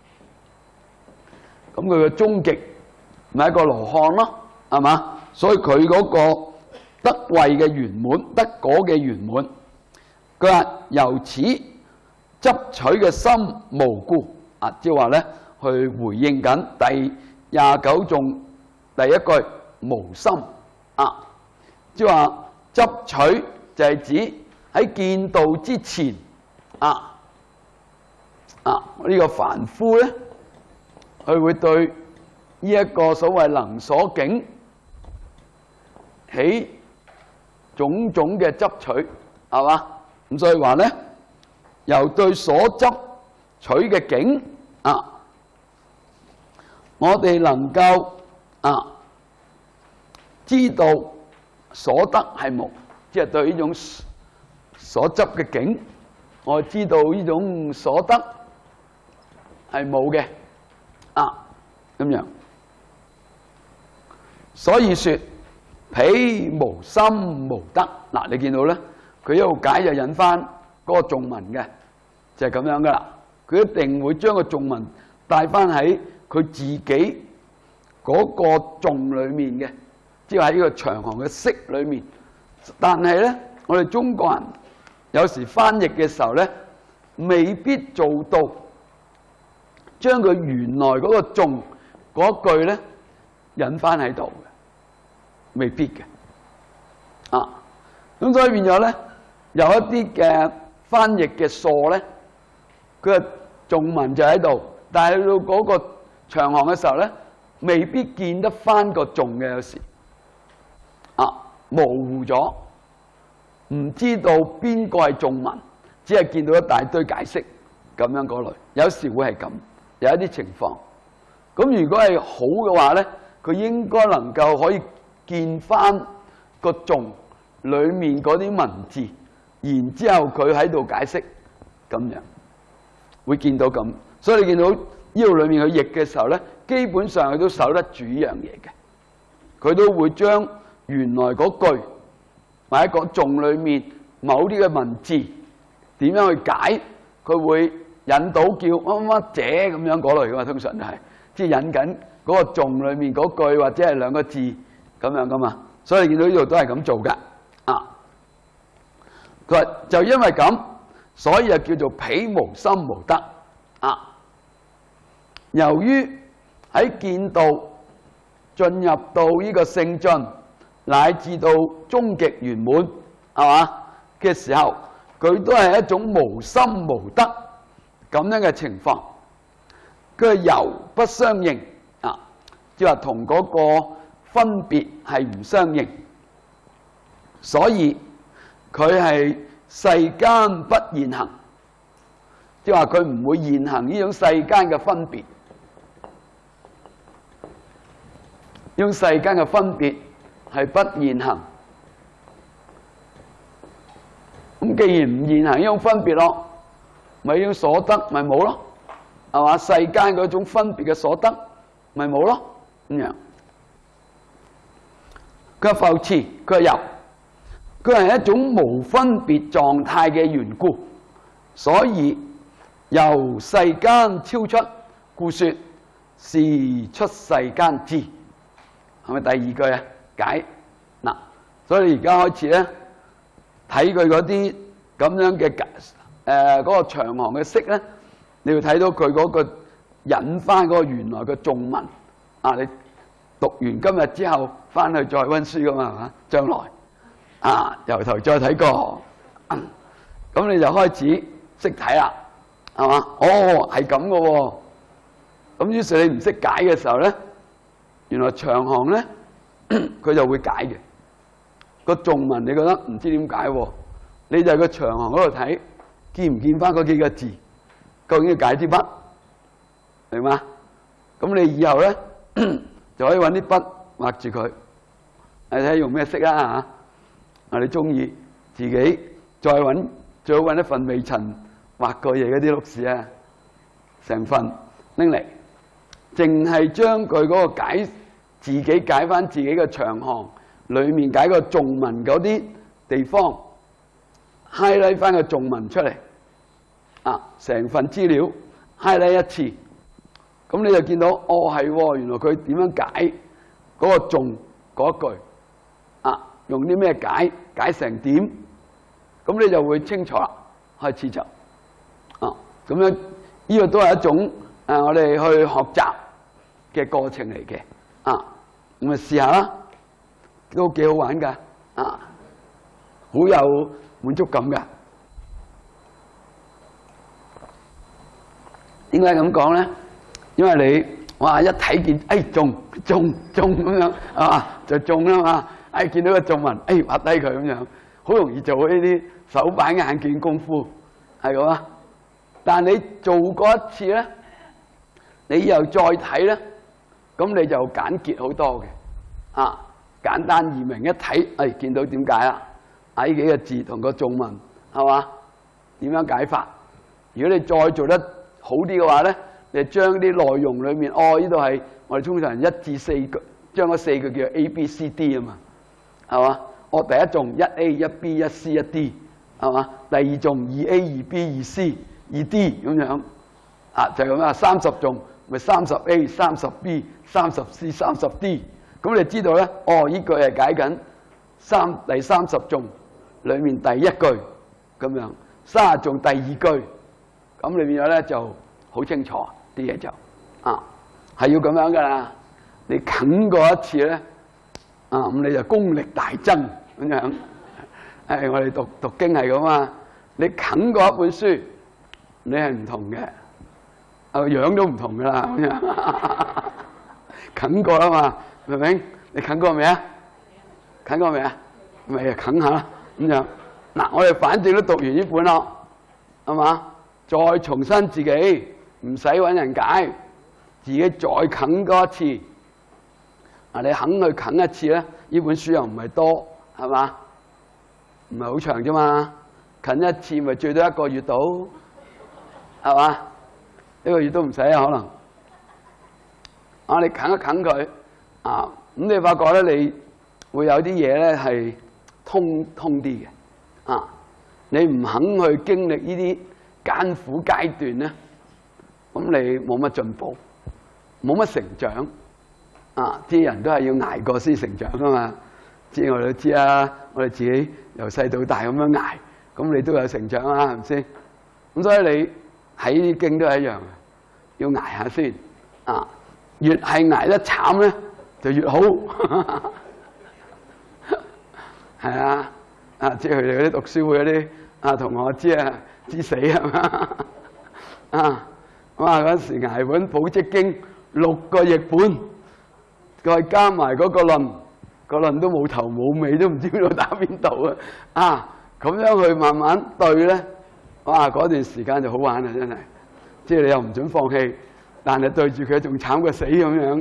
咁佢嘅終極咪一個羅漢咯，係嘛？所以佢嗰個得位嘅圓滿，得果嘅圓滿，佢話由此執取嘅心無故啊，即係話咧去回應緊第29頌第一句無心啊，即係話執取就係指喺見道之前呢個凡夫咧，佢會對呢一個所謂能所境起種種嘅執取，係嘛？咁所以話咧，由對所執取嘅境我哋能夠知道所得係無，即係對呢種所執嘅境，我知道呢種所得係冇嘅咁樣。所以說彼無心無得。嗱，你見到咧，佢一路解就引翻嗰個頌文嘅，就係咁樣噶啦。佢一定會將個頌文帶翻喺佢自己嗰個頌裏面嘅，即係喺呢個長行嘅釋裏面。但係咧，我哋中國人有時翻譯嘅時候咧，未必做到將佢原來嗰個頌嗰句咧引翻喺度嘅，未必嘅。咁所以變咗咧，有一啲嘅翻譯嘅疏咧，佢嘅頌文就喺度，但係去到嗰個長行嘅時候咧，未必見得翻個頌嘅，有時模糊咗，唔知道邊個係頌文，只係見到一大堆解釋咁樣嗰類，有時會係咁，有一啲情況。咁如果係好嘅話咧，佢應該能夠可以見翻個頌裏面嗰啲文字，然之後佢喺度解釋咁樣，會見到咁。所以你見到呢度裏面佢譯嘅時候咧，基本上佢都守得住呢樣嘢嘅，佢都會將原來嗰句或者個頌裏面某啲嘅文字點樣去解，佢會引到叫乜乜者咁樣嗰類嘅嘛，通常係即係引緊嗰個頌裏面嗰句或者係兩個字咁樣噶嘛。所以你見到呢度都係咁做㗎。佢話就因為咁，所以就叫做彼無心無得。由於喺見道進入到呢個聖進，乃至到終極圓滿，係嘛嘅時候，佢都係一種無心無得咁樣嘅情況。佢係由不相應即係話同嗰個分別係唔相應，所以佢係世間不現行，即係話佢唔會現行呢種世間嘅分別。呢種世間嘅分別係不現行。咁既然唔現行呢種分別咯，咪呢種所得咪冇咯，係嘛？世間嗰種分別嘅所得咪冇咯，咁樣。佢係復次，佢係由，佢係一種無分別狀態嘅緣故，所以由世間超出，故說是出世間智。係咪第二句啊？解嗱，所以你而家開始咧睇佢嗰啲咁樣嘅嗰個長行嘅釋咧，你要睇到佢嗰個引翻嗰個原來嘅頌文你讀完今日之後翻去再溫書噶嘛，係嘛？將來由頭再睇過，咁你就開始識睇啦，係嘛？哦，係咁嘅喎，咁於是你唔識解嘅時候咧，原來長行咧，佢就會解嘅。個頌文你覺得唔知點解喎？你就喺個長行嗰度睇，見唔見翻嗰幾個字？究竟要解啲乜？ 明嘛？咁你以後咧就可以揾啲筆畫住佢，你睇下用咩色啦嚇？啊，你中意自己再揾，最好揾一份未曾畫過嘢嗰啲碌屎啊，成份拎嚟，淨係將佢嗰個自己解翻自己嘅長項，裡面解個頌文嗰啲地方 highlight 翻個頌文出嚟，啊，成份資料 highlight 一次。咁你就見到，哦係喎，原來佢點樣解嗰個頌嗰句，啊，用啲咩解成點，咁你就會清楚啦。開始就，啊，咁樣呢個都係一種我哋去學習嘅過程嚟嘅，啊，咁咪試下啦，都幾好玩㗎，啊，好有滿足感㗎。點解咁講咧？因為你哇一睇見中咁樣啊就中啦嘛，見到個頌文畫低佢咁樣，好容易做呢啲手板眼見功夫係咁啊。但係你做過一次咧，你又再睇咧，咁你就簡潔好多嘅，啊，簡單易明，一睇見到點解啊？呢幾個字同個頌文係嘛？點樣解法？如果你再做得好啲嘅話咧，你將啲內容裡面，呢度係我哋通常1至4句，將嗰4句叫 A、B、C、D 啊嘛，係嘛？第一頌1A、1B、1C、1D， 係嘛？第二頌2A、2B、2C、2D 咁樣，啊就係咁啊，30頌咪30A、30B、30C、30D， 咁你知道咧，呢句係解緊第30頌裡面第一句咁樣，30頌第二句，咁你變咗咧就好清楚。啲嘢就係要咁樣噶啦，你啃過一次咧，咁你就功力大增咁樣。我哋讀經係咁啊，你啃過一本書，你係唔同嘅，樣都唔同噶啦咁樣。啃過啦嘛，明唔明？你啃過未啊？啃過未啊？咪啃下啦咁樣。嗱，我哋反正都讀完呢本咯，係嘛？再重新自己。唔使揾人解，自己再啃多一次。你肯去啃一次咧，呢本書又唔係多，係嘛？唔係好長啫嘛。啃一次咪最多1個月到，係嘛？1個月都唔使啊，可能。你啃一啃佢，咁你發覺咧，你會有啲嘢咧係通啲嘅。你唔肯去經歷呢啲艱苦階段咧，咁你冇乜進步，冇乜成長，啲人都係要捱過先成長噶嘛。我哋都知啊，我哋自己由細到大咁樣捱，咁你都有成長啦，係咪先？咁所以你喺啲經都係一樣，要捱下先，越係捱得慘咧，就越好，係啊，即係佢哋嗰啲讀書會嗰啲同學知死係嘛？嗰時捱本《寶積經》6個譯本，再加埋嗰個論都冇頭冇尾，都唔知邊度打邊度啊！咁樣去慢慢對咧，嗰段時間就好玩啊！真係，即係你又唔準放棄，但係對住佢仲慘過死咁樣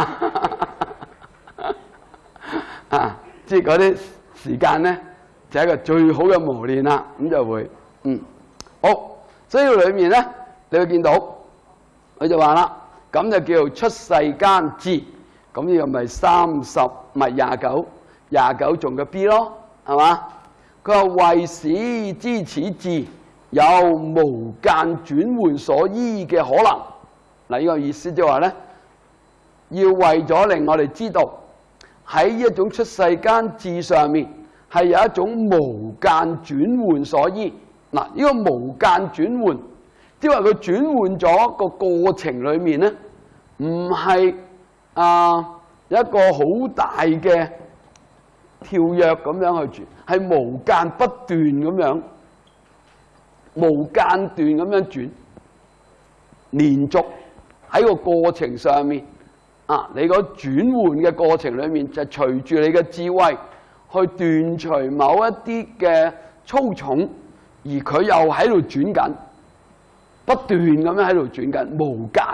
即係嗰啲時間咧，就係一個最好嘅磨練啦。咁就會好，所以裏面咧，你會見到。佢就話啦，咁就叫做出世間智，咁呢個咪30咪29頌嘅 B 咯，係嘛？佢話為使知此智有無間轉換所依嘅可能，嗱呢個意思就係話咧，要為咗令我哋知道喺呢一種出世間智上面係有一種無間轉換所依。嗱呢個無間轉換。即係話佢轉換咗個過程裏面咧，唔係一個好大嘅跳躍咁樣去轉，係無間不斷咁樣，無間斷咁樣轉，連續喺個過程上面，你個轉換嘅過程裏面就隨住你嘅智慧去斷除某一啲嘅粗重，而佢又喺度轉緊。不斷咁樣喺度轉緊，無間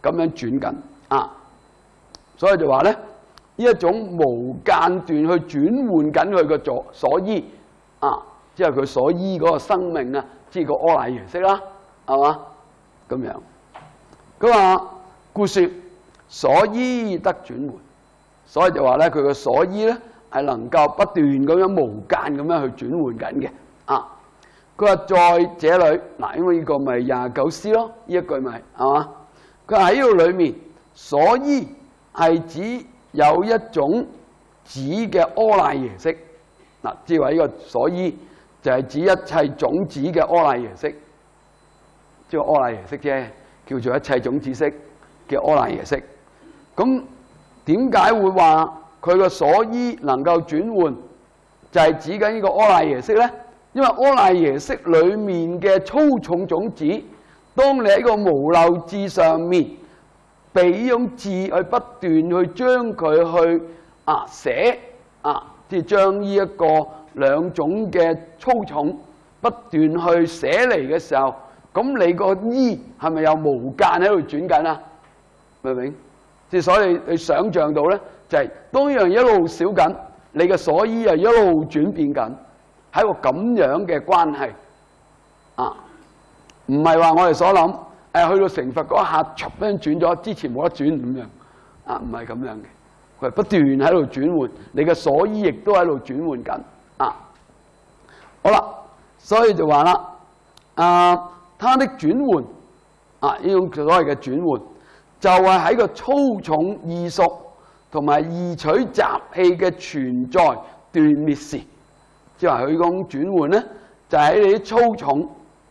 咁樣轉緊啊。所以就話咧，呢一種無間斷去轉換緊佢個所依啊，即係佢所依嗰個生命啊，即係個阿賴耶識啦，係嘛？咁樣佢話故說所依得轉換，所以就話咧佢個所依咧係能夠不斷咁樣無間咁樣去轉換緊嘅啊。佢話在這裏嗱，因為呢個咪29詩咯，呢一句咪係嘛？佢話喺呢度裏面所依係指有一種子嘅阿賴耶識嗱，即係話呢個所依就係指一切種子嘅阿賴耶識，即係阿賴耶識啫，叫做一切種子識嘅阿賴耶識。咁點解會話佢個所依能夠轉換，就係指緊呢個阿賴耶識咧？因為阿賴耶識裏面嘅粗重種子，當你喺個無漏智上面，被呢種智去不斷去將佢去寫即係將呢一個兩種嘅粗重不斷去寫嚟嘅時候，咁你個依係咪有無間喺度轉緊啊？明唔明？即係所以你想像到咧，就係當呢樣一路少緊，你嘅所依係一路轉變緊，係一個咁樣嘅關係啊！唔係話我哋所諗。去到成佛嗰一下，唰咁樣轉咗，之前冇得轉咁樣，唔係咁樣嘅，佢係不斷喺度轉換，你嘅所依亦都喺度轉換緊，好啦，所以就話啦，它的轉換，呢種所謂嘅轉換，就係喺個粗重異熟同埋異取習氣嘅存在斷滅時，即係話佢嗰種轉換咧，就喺你啲粗重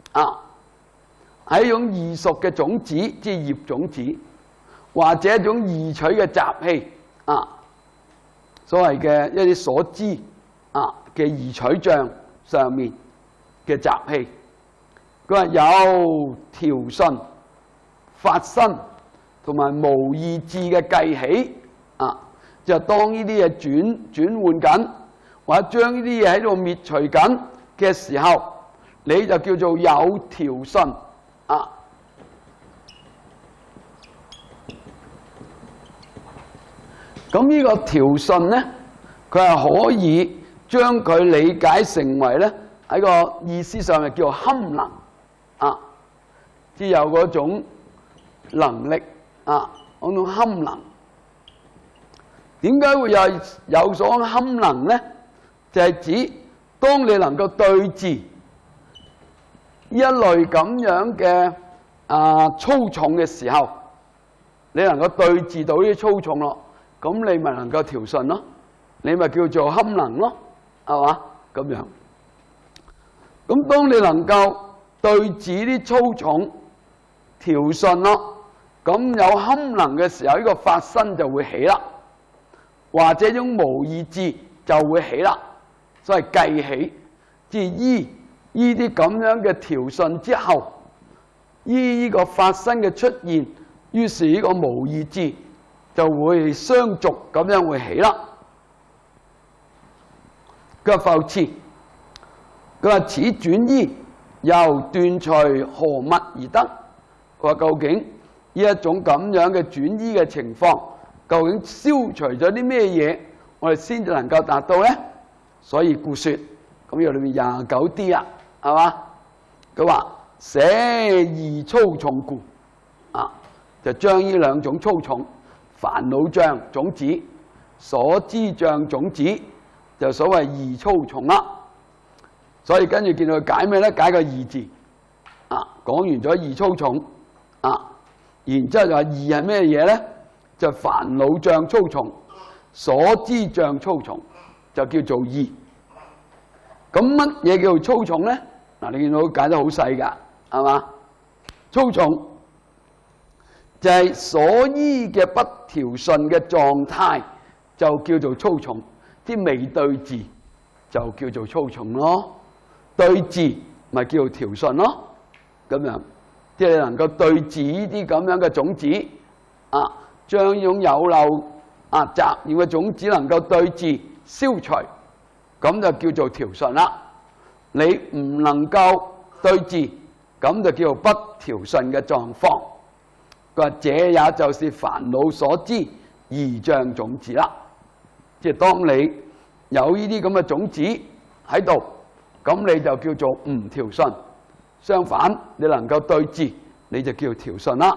係一種異熟嘅種子，即係業種子，或者一種異取嘅習氣所謂嘅一啲所知嘅異取像上面嘅習氣。佢話有調順、發生同埋無意志嘅計起就當呢啲嘢轉換緊，或者將呢啲嘢喺度滅除緊嘅時候，你就叫做有調順。咁呢個調順咧，佢係可以將佢理解成為咧喺個意思上係叫做堪能即係有嗰種能力嗰種堪能。點解會有所堪能咧？就係指當你能夠對治呢一類咁樣嘅粗重嘅時候，你能夠對治到呢啲粗重咯，咁你咪能夠調順咯，你咪叫做堪能咯，係嘛？咁樣。咁當你能夠對治啲粗重調順咯，咁有堪能嘅時候，呢個發生就會起啦，或者種無意志就會起啦，所謂計起，即係依呢啲咁樣嘅調順之後，依呢個發生嘅出現，於是呢個無意志就會相續咁樣會起啦。佢話復次，佢話此轉依由斷除何物而得？佢話究竟呢一種咁樣嘅轉依嘅情況，究竟消除咗啲咩嘢，我哋先至能夠達到咧？所以故說，咁呢個裏面29D啊，係嘛？佢話捨二粗重故，就將呢兩種粗重煩惱障種子、所知障種子，就所謂二粗重啦。所以跟住見到佢解咩咧？解個二字，講完咗二粗重，然之後就話二係咩嘢咧？就煩惱障粗重、所知障粗重，就叫做二。咁乜嘢叫做粗重咧？嗱，你見到解得好細㗎，係嘛？粗重就係所依嘅不調順嘅狀態，就叫做粗重。啲未對治就叫做粗重咯，對治咪叫做調順咯。咁樣即係你能夠對治呢啲咁樣嘅種子，將呢種有漏雜染嘅種子能夠對治消除，咁就叫做調順啦。你唔能夠對治，咁就叫做不調順嘅狀況。 佢話這也就是煩惱所知二障種子啦。即係當你有呢啲咁嘅種子喺度，咁你就叫做唔調順。相反，你能夠對治，你就叫調順啦。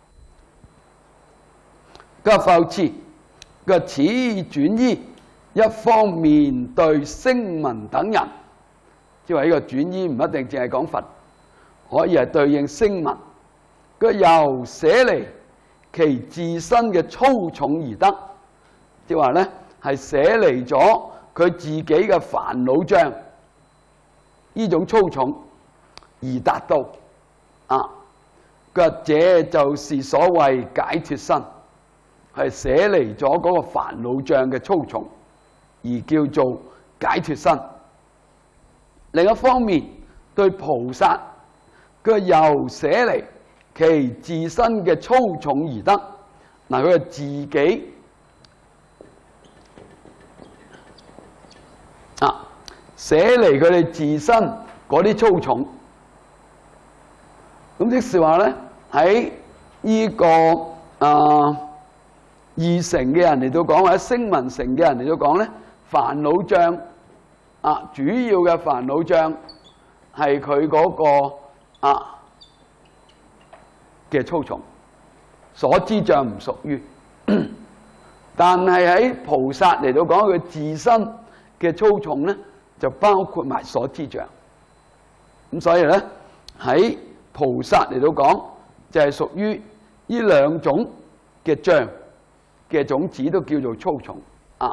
佢話復次，佢話此轉依一方面對聲聞等人，即係話呢個轉依唔一定淨係講佛，可以係對應聲聞。佢由捨離其自身嘅粗重而得，即係話咧係捨離咗佢自己嘅煩惱障呢種粗重而達到啊。佢話這就是所謂解脫身，係捨離咗嗰個煩惱障嘅粗重而叫做解脫身。另一方面對菩薩，佢由捨離其自身嘅粗重而得，嗱，佢係自己捨離佢哋自身嗰啲粗重。咁即是話咧，喺呢個二乘嘅人嚟到講，或者聲聞乘嘅人嚟到講咧，煩惱障主要嘅煩惱障係佢嗰個嘅粗重，所知障唔屬於。但係喺菩薩嚟到講佢自身嘅粗重咧，就包括埋所知障。咁所以咧喺菩薩嚟到講，就係屬於呢兩種嘅障嘅種子都叫做粗重啊。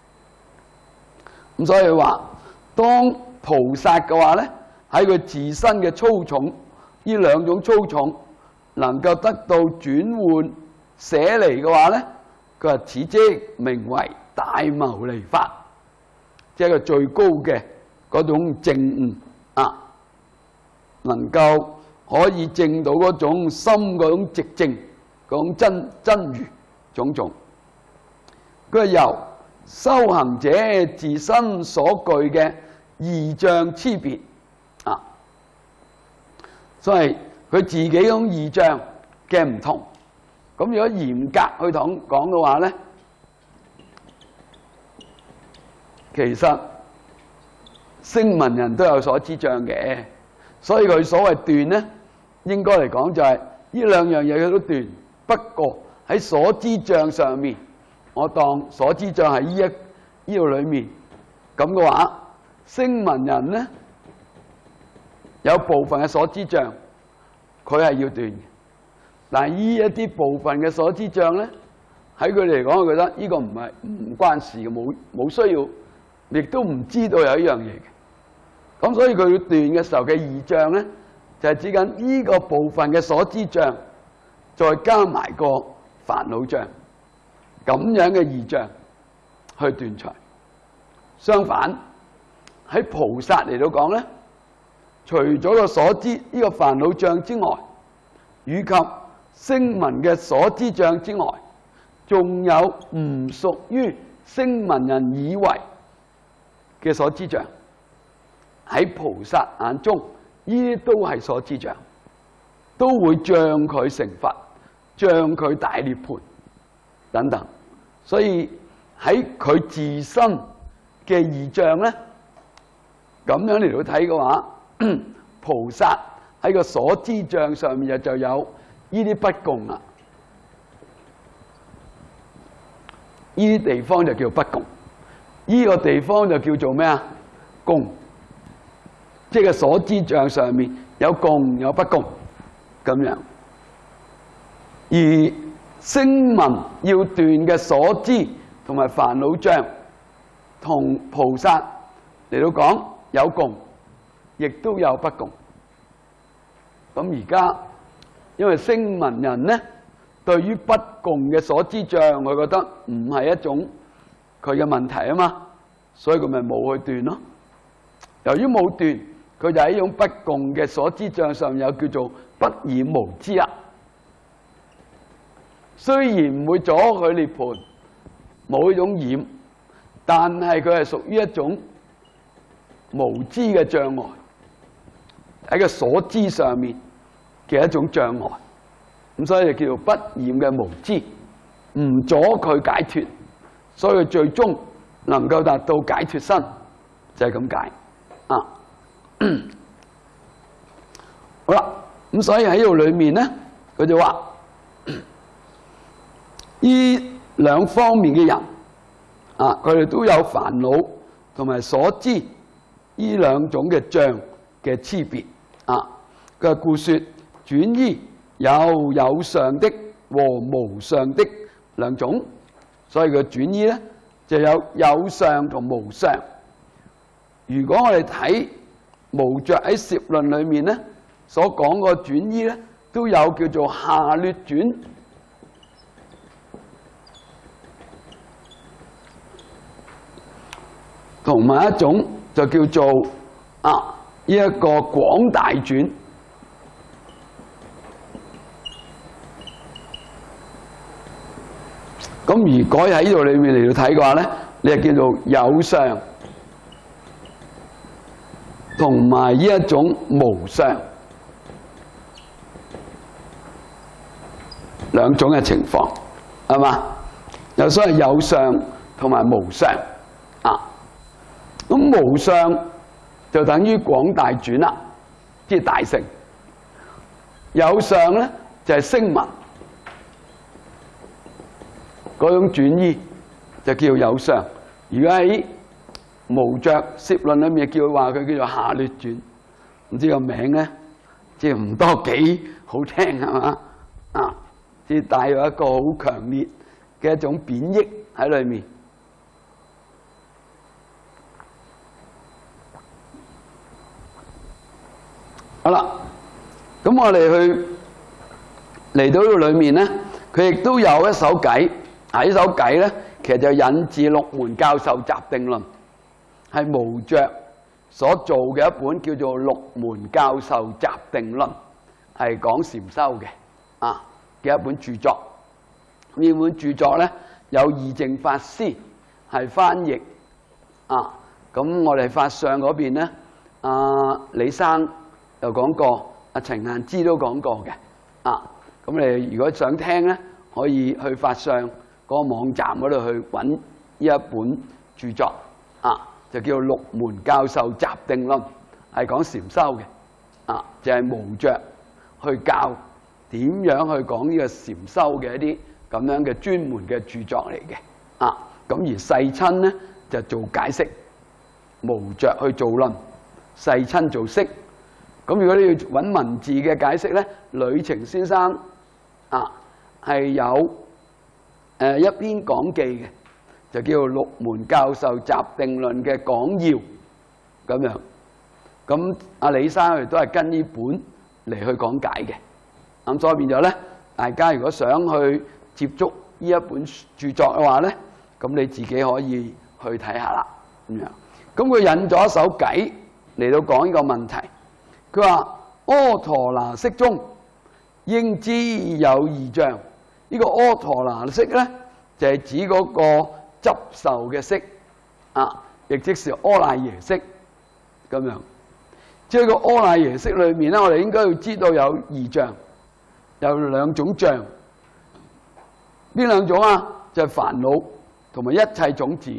咁所以話，當菩薩嘅話咧，喺佢自身嘅粗重呢兩種粗重能夠得到轉換捨離嘅話咧，佢話此即名為大牟尼法，即係個最高嘅嗰種證悟啊，能夠可以證到嗰種心嗰種寂靜、嗰種真如種種。佢話由修行者自身所具嘅二障差別啊，所以佢自己嗰種二障嘅唔同。咁如果嚴格去講嘅話咧，其實聲聞人都有所知障嘅，所以佢所謂斷咧，應該嚟講就係呢兩樣嘢佢都斷。不過喺所知障上面，我當所知障係呢度裏面咁嘅話，聲聞人咧有部分嘅所知障，佢係要斷嘅。但係呢一啲部分嘅所知障咧，喺佢哋嚟講，我覺得呢個唔關事嘅，冇需要，亦都唔知道有一樣嘢嘅。咁所以佢要斷嘅時候嘅二障咧，就係指緊呢個部分嘅所知障，再加埋個煩惱障，咁樣嘅二障去斷除。相反喺菩薩嚟到講咧，除咗個所知呢個煩惱障之外，以及聲聞嘅所知障之外，仲有唔屬於聲聞人以為嘅所知障。喺菩薩眼中，呢啲都係所知障，都會障佢成佛，障佢大涅槃等等。所以喺佢自身嘅二障咧，咁樣嚟到睇嘅話，菩薩喺個所知障上面就有呢啲不共啦。呢啲地方就叫不共，呢個地方就叫做咩啊？共。即係所知障上面有共有不共咁樣，而聲聞要斷嘅所知同埋煩惱障，同菩薩嚟到講有共，亦都有不共。咁而家因為聲聞人咧，對於不共嘅所知障，佢覺得唔係一種佢嘅問題啊嘛，所以佢咪冇去斷咯。由於冇斷，佢就喺呢種不共嘅所知障上有叫做不染無知啦。雖然唔會阻佢涅槃，冇呢種染，但係佢係屬於一種無知嘅障礙，喺個所知上面嘅一種障礙。 咁所以就叫做不染嘅無知，唔阻佢解脫，所以佢最終能夠達到解脫身，就係咁解啊。好啦，咁所以喺度裏面咧，佢就話呢兩方面嘅人啊，佢哋都有煩惱同埋所知呢兩種嘅障嘅差別啊。佢話故說轉依有相的和無相的兩種，所以佢轉依咧就有相同無相。如果我哋睇無著喺攝論裏面咧所講個轉依咧，都有叫做下劣轉，同埋一種就叫做呢一個廣大轉。咁如果喺呢度裏面嚟到睇嘅話咧，你係叫做有相，同埋呢一種無相兩種嘅情況，係嘛？有所謂有相同埋無相啊。咁無相就等於廣大轉啦，即係大乘。有相咧就係聲聞。嗰種轉依就叫有相。如果喺無著攝論裏面叫話佢叫做下劣轉，唔知個名咧，即係唔多幾好聽係嘛？啊，即係帶有一個好強烈嘅一種貶抑喺裏面。好啦，咁我哋去嚟到呢度裏面咧，佢亦都有一首偈。呢首偈咧，其實就引自六門教授集定論，係無著所做嘅一本叫做《六門教授集定論》，係講禪修嘅嘅一本著作。呢本著作咧有義淨法師係翻譯咁我哋法相嗰邊咧，李生又講過，陳雁之都講過嘅咁你如果想聽咧，可以去法相嗰個網站嗰度去揾呢一本著作就叫《六門教授集定論》，係講禪修嘅就係無著去教點樣去講呢個禪修嘅一啲咁樣嘅專門嘅著作嚟嘅咁而世親咧就做解釋，無著去做論，世親做釋。咁如果你要揾文字嘅解釋咧，呂澄先生係有一篇講記嘅，就叫做《六門教授集定論》嘅講要咁樣。咁阿李生佢都係跟呢本嚟去講解嘅。咁所以變咗咧，大家如果想去接觸呢一本著作嘅話咧，咁你自己可以去睇下啦。咁樣，咁佢引咗一首偈嚟到講呢個問題。佢話：阿陀那識中應知有二障。呢個阿陀那識咧，就係指嗰個執受嘅識亦即是阿賴耶識咁樣。即係個阿賴耶識裏面咧，我哋應該要知道有二障，有兩種障。邊兩種啊？就係煩惱同埋一切種子。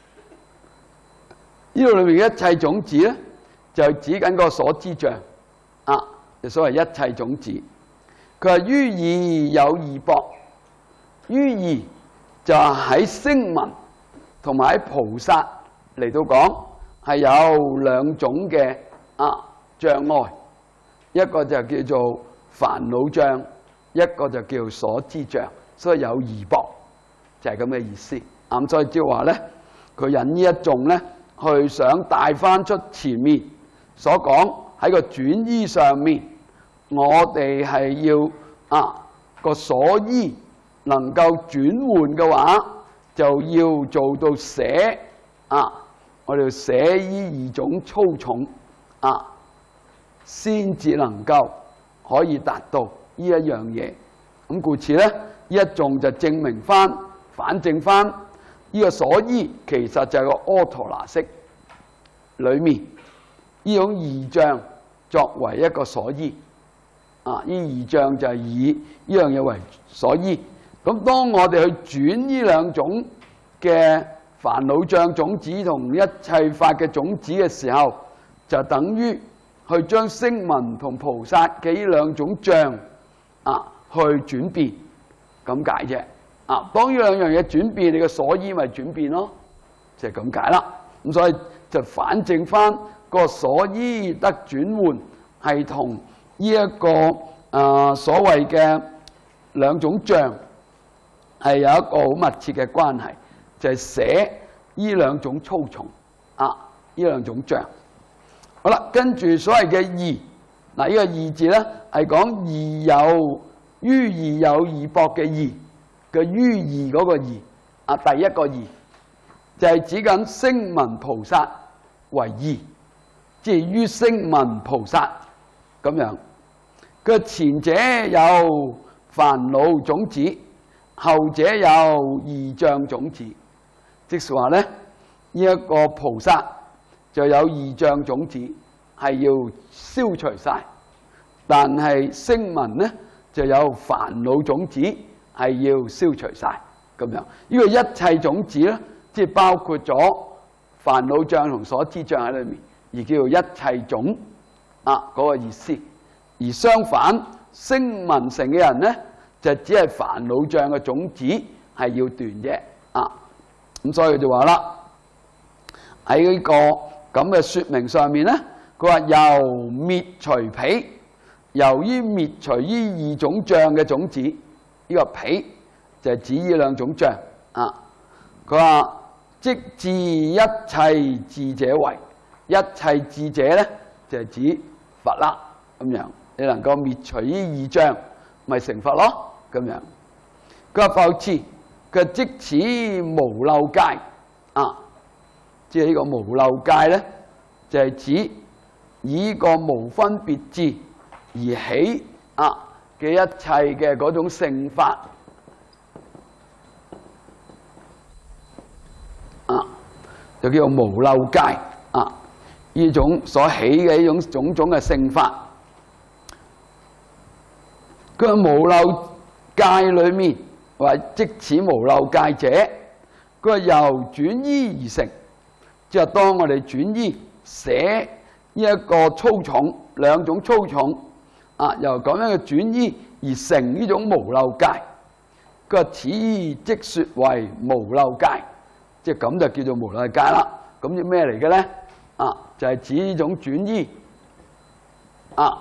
呢度裏面嘅一切種子咧，就係指緊個所知障就所謂一切種子。佢話於義有二縛。於義就係喺聲聞同埋喺菩薩嚟到講，係有兩種嘅障礙，一個就叫做煩惱障，一個就叫所知障，所以有二縛就係咁嘅意思。所以即係話咧，佢引呢一眾咧，去想帶翻出前面所講喺個轉依上面，我哋係要個所依能夠轉換嘅話，就要做到捨我哋要捨依二種粗重先至能夠可以達到呢一樣嘢。咁故此咧，呢一眾就證明翻、反證翻呢個所依其實就係個阿陀那識裏面呢種二障作為一個所依啊，依義象就係以呢樣嘢為所依。咁當我哋去轉呢兩種嘅煩惱障種子同一切法嘅種子嘅時候，就等於去將聲聞同菩薩嘅呢兩種障啊去轉變，咁解啫。啊，當呢兩樣嘢轉變，你嘅所依咪轉變咯，就係咁解啦。咁所以就反證翻個所依得轉換係同呢一個所謂嘅兩種障係有一個好密切嘅關係，就係寫呢兩種粗重啊，呢兩種障。好啦，跟住所謂嘅異，嗱呢個異字咧係講異有於異有異縛嘅異嘅於異嗰個異啊，第一個異就係指緊聲聞菩薩為異，即係於聲聞菩薩咁樣。佢前者有煩惱種子，後者有異障種子，即是話咧呢一個菩薩就有異障種子係要消除晒，但係聲聞咧就有煩惱種子係要消除晒咁樣。呢個一切種子咧，即係包括咗煩惱障同所知障喺裏面，而叫做一切種啊嗰個意思。而相反，聲聞乘嘅人咧，就只係煩惱障嘅種子係要斷啫啊！咁所以就話啦，喺呢個咁嘅說明上面咧，佢話由滅除彼，由於滅除呢二種障嘅種子，呢個彼就係指呢兩種障啊。佢話即至一切智者為，一切智者咧就係指佛啦咁樣。你能夠滅除呢二障，咪成佛咯咁樣。佢話復次，佢即此無漏界啊，即係呢個無漏界咧，就係指以個無分別智而起啊嘅一切嘅嗰種聖法啊，就叫做無漏界啊。呢種所起嘅呢種種種嘅聖法。佢話無漏界裏面，話即此無漏界者，佢話由轉依而成，即係當我哋轉依寫呢一個粗重兩種粗重啊，由咁樣嘅轉依而成呢種無漏界。佢話此即說為無漏界，即係咁就叫做無漏界啦。咁啲咩嚟嘅咧？啊，就係指呢種轉依啊。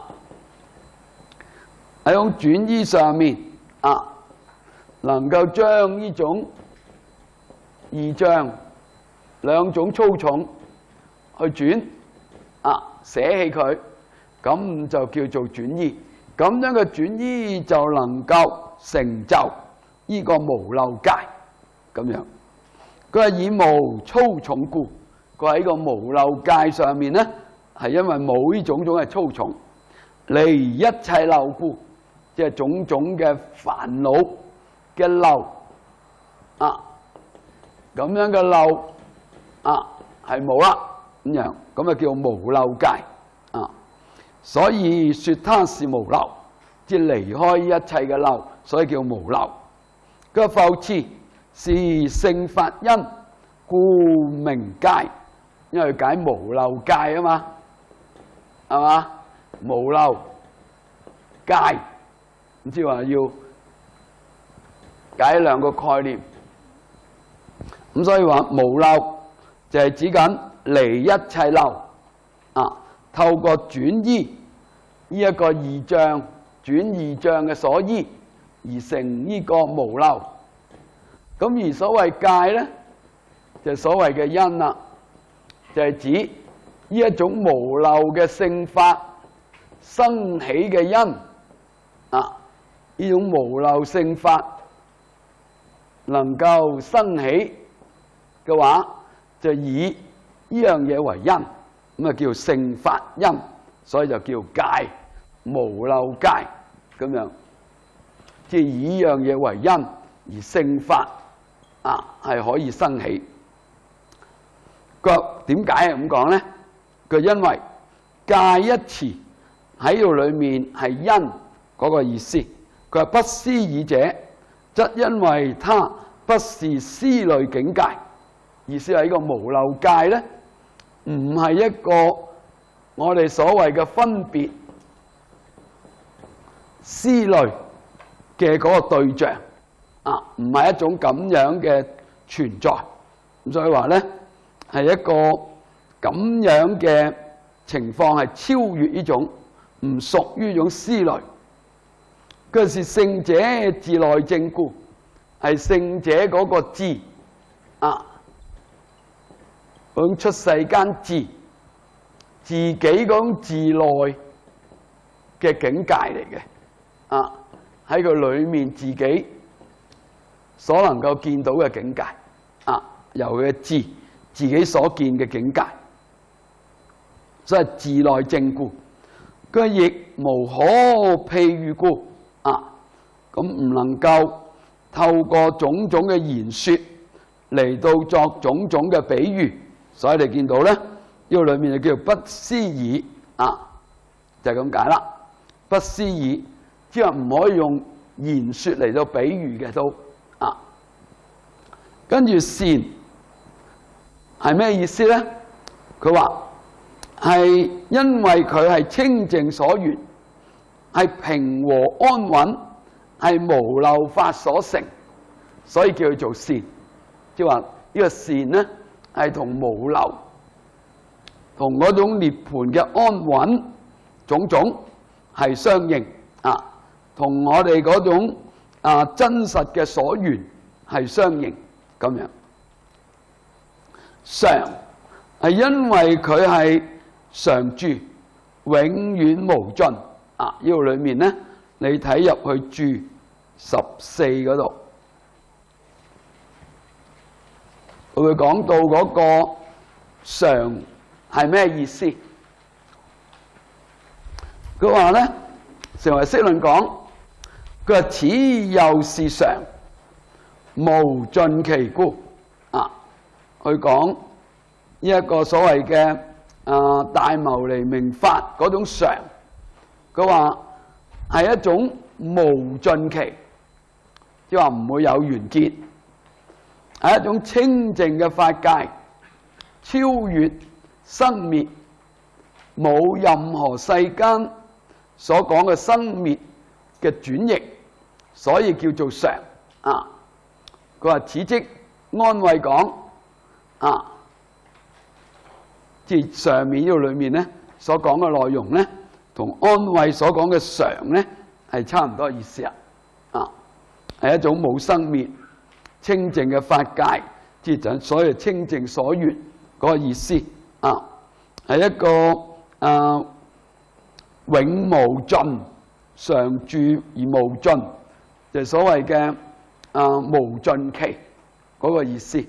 喺種轉依上面啊，能夠將呢種異障兩種粗重去轉啊，捨棄佢，咁就叫做轉依。咁樣嘅轉依就能夠成就呢個無漏界咁樣。佢話以無粗重故，佢喺個無漏界上面咧，係因為冇呢種種嘅粗重，離一切漏故。即係種種嘅煩惱嘅漏啊，咁樣嘅漏啊係冇啦咁樣，咁啊叫無漏界啊。所以說它是無漏，即係離開一切嘅漏，所以叫無漏。佢話復次是聖法因，故名界，因為解無漏界啊嘛，係嘛？無漏界。唔知話要解兩個概念，咁所以話無漏就係指緊離一切漏啊，透過轉依呢一個異障，轉異障嘅所依而成呢個無漏。咁而所謂界咧，就係所謂嘅因啦，就係指呢一種無漏嘅聖法生起嘅因啊。呢種無漏聖法能夠生起嘅話，就以呢樣嘢為因，咁啊叫聖法因，所以就叫界，無漏界咁樣，即係以呢樣嘢為因而聖法啊係可以生起。個點解係咁講咧？佢因為界一詞喺度裏面係因嗰個意思。佢話不思議者，則因為他不是思慮境界。意思係呢個無漏界咧，唔係一個我哋所謂嘅分別思慮嘅嗰個對象啊，唔係一種咁樣嘅存在。咁所以話咧，係一個咁樣嘅情況係超越呢種，唔屬於呢種思慮。佢是聖者自內證故，係聖者嗰個智啊，嗰種出世間智，自己嗰種自內嘅境界嚟嘅啊，喺佢裏面自己所能夠見到嘅境界啊，由佢嘅智自己所見嘅境界，所以自內證故，佢亦無可譬喻故啊，咁唔能夠透過種種嘅言說嚟到作種種嘅比喻，所以你見到咧，呢個裏面就叫做不思議啊，就係咁解啦。不思議，即係唔可以用言說嚟到比喻嘅都啊。跟住善係咩意思咧？佢話係因為佢係清淨所緣，係平和安穩，係無漏法所成，所以叫佢做善。即係話呢個善咧，係同無漏、同嗰種涅槃嘅安穩種種係相應啊，同我哋嗰種真實嘅所緣係相應咁樣。常係因為佢係常住，永遠無盡啊！呢個裏面咧，你睇入去注14嗰度，佢會講到嗰個常係咩意思？佢話咧，成為釋論講，佢話此又是常，無盡其故啊！佢講呢一個所謂嘅大牟尼名法嗰種常，佢話係一種無盡期，即係話唔會有完結，係一種清淨嘅法界，超越生滅，冇任何世間所講嘅生滅嘅轉譯，所以叫做常啊。佢話此即安慰講啊，即係上面呢度裏面咧所講嘅內容咧，同安慰所講嘅常咧係差唔多意思啊。啊，係一種冇生滅、清淨嘅法界，即係所謂清淨所緣嗰個意思啊，係一個永無盡、常住而無盡，就係所謂嘅無盡期嗰個意思。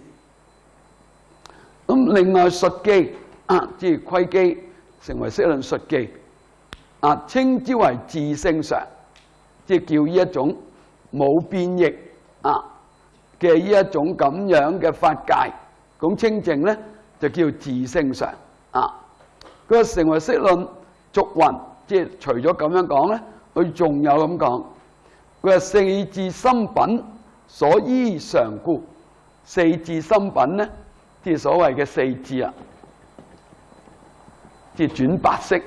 咁另外述記即係窺基成為釋論述記稱之為自性常，即係叫呢一種冇變異嘅呢一種咁樣嘅法界，咁清淨咧就叫自性常佢成為釋論續云，即係除咗咁樣講咧，佢仲有咁講，佢話四智心品所依常故。四智心品咧，即係所謂嘅四智啊，即係轉白色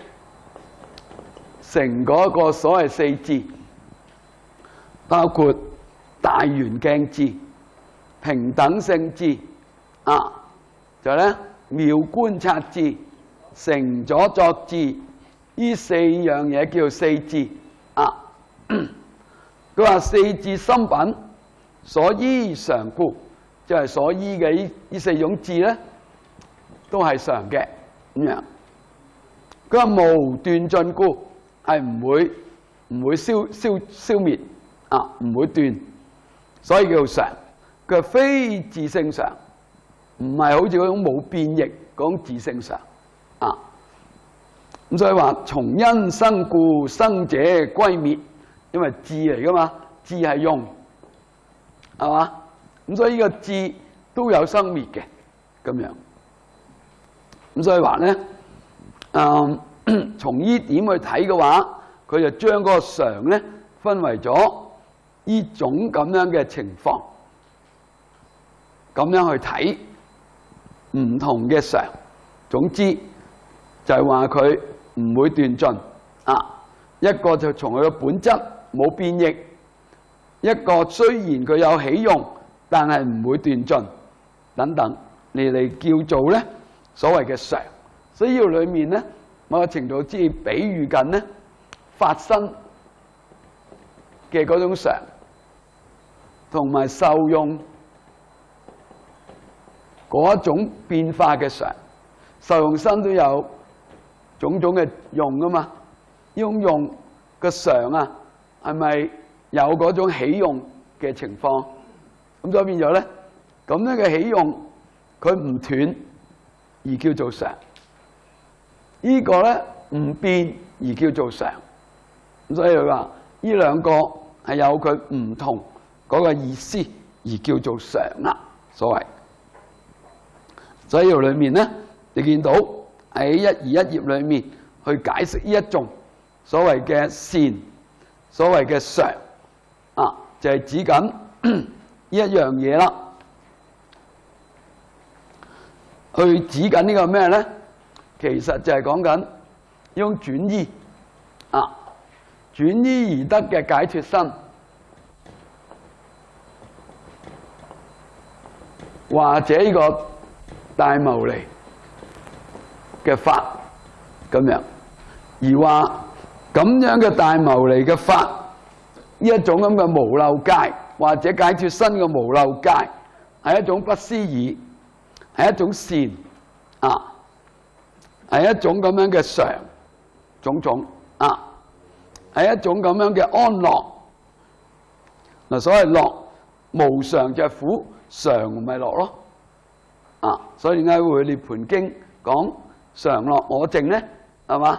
成嗰個所謂四智，包括大圓鏡智、平等性智就咧妙觀察智、成咗作智，呢四樣嘢叫四智佢話四智心品所依常故，即係所依嘅呢四種智咧，都係常嘅咁樣。佢話無斷盡故，係唔會消滅唔會斷，所以叫做常。佢話非自性常，唔係好似嗰種冇變異嗰種自性常咁所以話從因生故，生者歸滅，因為智嚟噶嘛，智係用係嘛，咁所以呢個智都有生滅嘅咁樣。咁所以話咧，從呢點去睇嘅話，佢就將嗰個常咧分為咗呢種咁樣嘅情況，咁樣去睇唔同嘅常。總之就係話佢唔會斷盡啊。一個就從佢嘅本質冇變異，一個雖然佢有起用，但係唔會斷盡等等，嚟叫做咧所謂嘅常。所以呢度裏面咧，某個程度之比喻緊咧發生嘅嗰種常，同埋受用嗰一種變化嘅常。受用身都有種種嘅用噶嘛，呢種用嘅常啊，係咪有嗰種起用嘅情況？咁所以變咗咧，咁樣嘅起用佢唔斷而叫做常，呢個咧唔變而叫做常。咁所以佢話呢兩個係有佢唔同嗰個意思而叫做常啦，所謂。所以呢度裏面咧，你見到喺121頁裏面去解釋呢一種所謂嘅善，所謂嘅常啊，就係指緊呢一樣嘢啦。去指緊呢個咩咧？其實就係講緊呢種轉依啊，轉依而得嘅解脫身，或者呢個大牟尼嘅法咁樣，而話咁樣嘅大牟尼嘅法，呢一種咁嘅無漏界或者解脫身嘅無漏界，係一種不思議，係一種善啊，係一種咁樣嘅常種種啊，係一種咁樣嘅安樂。嗱，所謂樂無常就係苦，常咪樂咯啊，所以點解會《涅槃經》講常樂我淨咧？係嘛？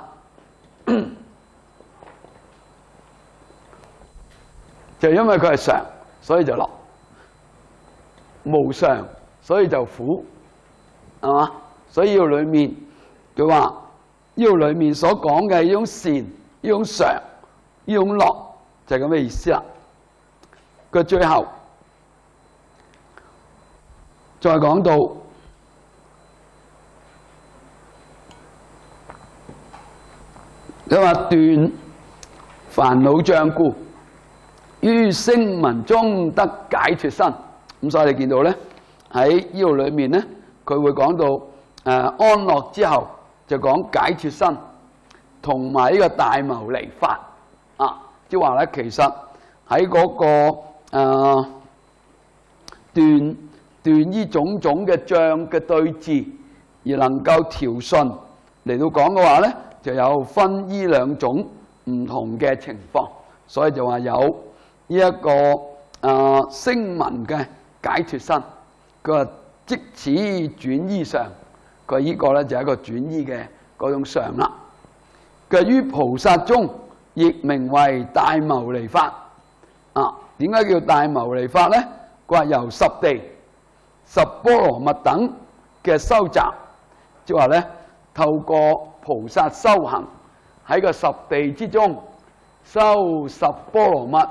就因為佢係常，所以就樂；無常，所以就苦，係嘛？所以呢度裏面佢話呢度裏面所講嘅呢種善、呢種常、呢種樂，就係咁嘅意思啦。佢最後再講到佢話斷煩惱障故，於聲聞中得解脫身。咁所以你見到咧喺呢度裏面咧，佢會講到安樂之後就講解脫身，同埋呢個大牟尼法啊，即係話咧其實喺嗰個斷呢種種嘅障嘅對治，而能夠調順嚟到講嘅話咧，就有分呢兩種唔同嘅情況，所以就話有呢一個聲聞嘅解脫身，佢話即此轉依上，佢呢個咧就係一個轉依嘅嗰種上啦。佢於菩薩中亦名為大牟尼法啊。點解叫大牟尼法咧？佢話由十地、十波羅蜜等嘅收集，即係話咧透過菩薩修行喺個十地之中修十波羅蜜，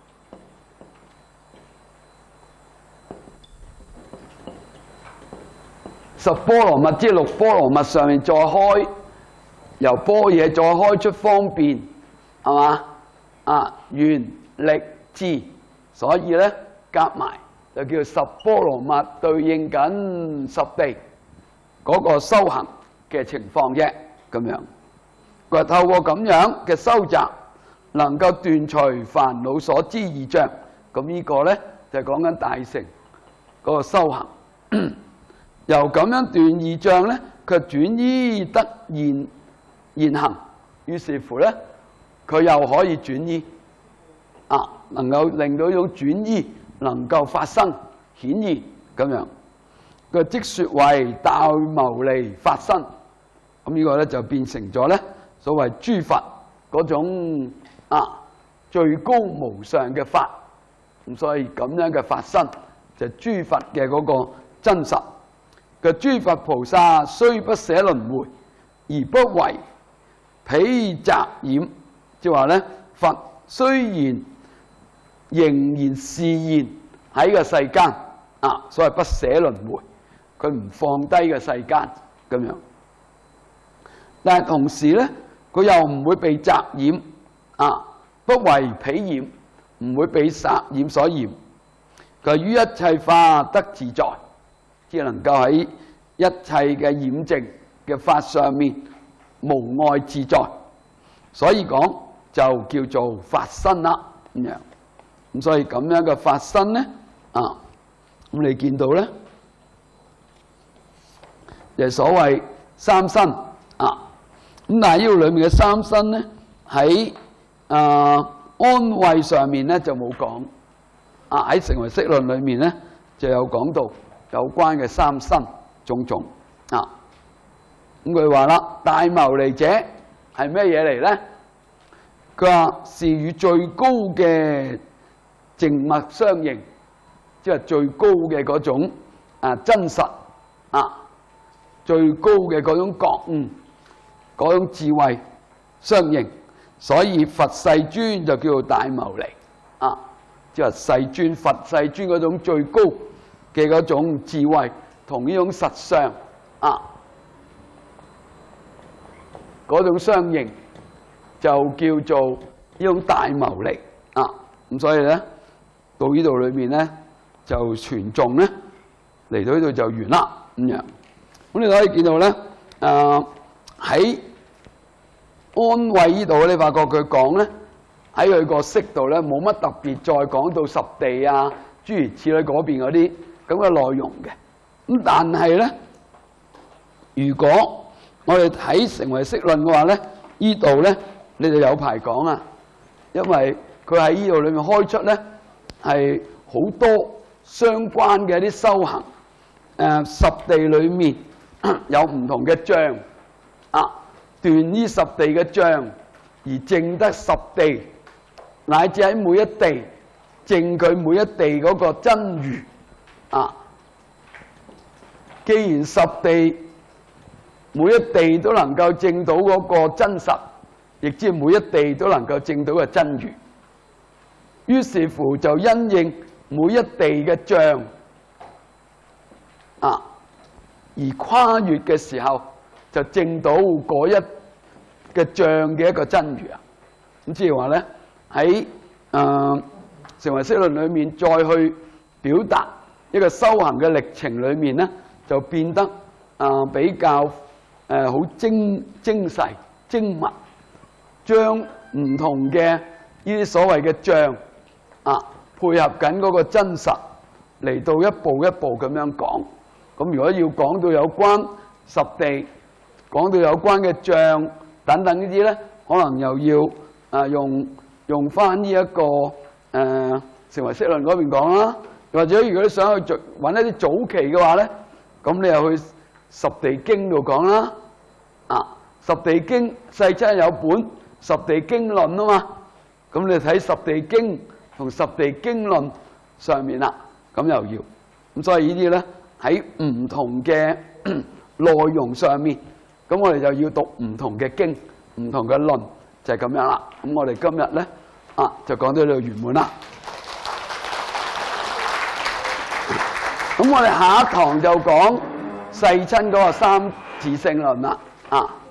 十波羅蜜即係六波羅蜜上面再開，由般若再開出方便，係嘛？啊，願力智，所以咧夾埋就叫十波羅蜜，對應緊十地嗰個修行嘅情況啫。咁樣佢話透過咁樣嘅修習，能夠斷除煩惱所知二障。咁呢個咧就係講緊大乘嗰個修行。由咁樣斷二障咧，佢轉依得現行，於是乎咧，佢又可以轉依啊，能夠令到呢種轉依能夠發生顯現咁樣。佢即說為大牟尼法身，咁呢個咧就變成咗咧所謂諸佛嗰種最高無上嘅法。咁所以咁樣嘅法身就係諸佛嘅嗰個真實。嘅諸佛菩薩雖不捨輪迴，而不為彼雜染，即係話咧，佛雖然仍然示現喺個世間啊，所謂不捨輪迴，佢唔放低個世間咁樣。但係同時咧，佢又唔會被雜染啊，不為彼染，唔會被雜染所染。佢於一切法得自在，只能夠喺一切嘅染淨嘅法上面無礙自在，所以講就叫做法身啦咁樣。咁所以咁樣嘅法身咧啊，咁你見到咧，就係所謂三身啊。咁但係呢度裏面嘅三身咧，喺安慧上面咧就冇講。啊！喺成唯識論裏面咧，就有講到有關嘅三身種種啊。咁佢話啦，大牟尼者係咩嘢嚟咧？佢話是與最高嘅靜默相應，即係最高嘅嗰種真實啊，最高嘅嗰種覺悟、嗰種智慧相應，所以佛世尊就叫做大牟尼啊。即係世尊、佛世尊嗰種最高嘅嗰種智慧，同呢種實相啊嗰種相應，就叫做呢種大牟尼啊。咁所以咧，到呢度裏面咧就傳頌咧嚟到呢度就完啦咁樣。咁你可以見到咧，喺安慧呢度，你發覺佢講咧。喺佢個識度咧，冇乜特別再講到十地啊，諸如此類嗰邊嗰啲咁嘅內容嘅。咁但係咧，如果我哋睇成唯識論嘅話咧，呢度咧你就有排講啊，因為佢喺呢度裏面開出咧係好多相關嘅一啲修行。十地裏面有唔同嘅障啊，斷呢十地嘅障而證得十地。乃至喺每一地證佢每一地嗰個真如啊！既然十地每一地都能夠證到嗰個真實，亦即係每一地都能夠證到個真如，於是乎就因應每一地嘅障啊，而跨越嘅時候就證到嗰一嘅障嘅一個真如啊！咁即係話咧。喺成唯識論裏面，再去表達一個修行嘅歷程裏面咧，就變得比較好精細、精密，將唔同嘅呢啲所謂嘅障配合緊嗰個真實嚟到一步一步咁樣講。咁如果要講到有關十地，講到有關嘅障等等呢啲咧，可能又要用翻呢一個成唯識論嗰邊講啦，或者如果你想去揾一啲早期嘅話咧，咁你又去十地經度講啦。十地經世親有本十地經論啊嘛，咁你睇十地經同十地經論上面啦，咁又要咁，所以呢啲咧喺唔同嘅內容上面，咁我哋就要讀唔同嘅經、唔同嘅論。就係咁樣啦，咁我哋今日咧就講到呢度圓滿啦。咁我哋下一堂就講世親嗰個三自性論啦，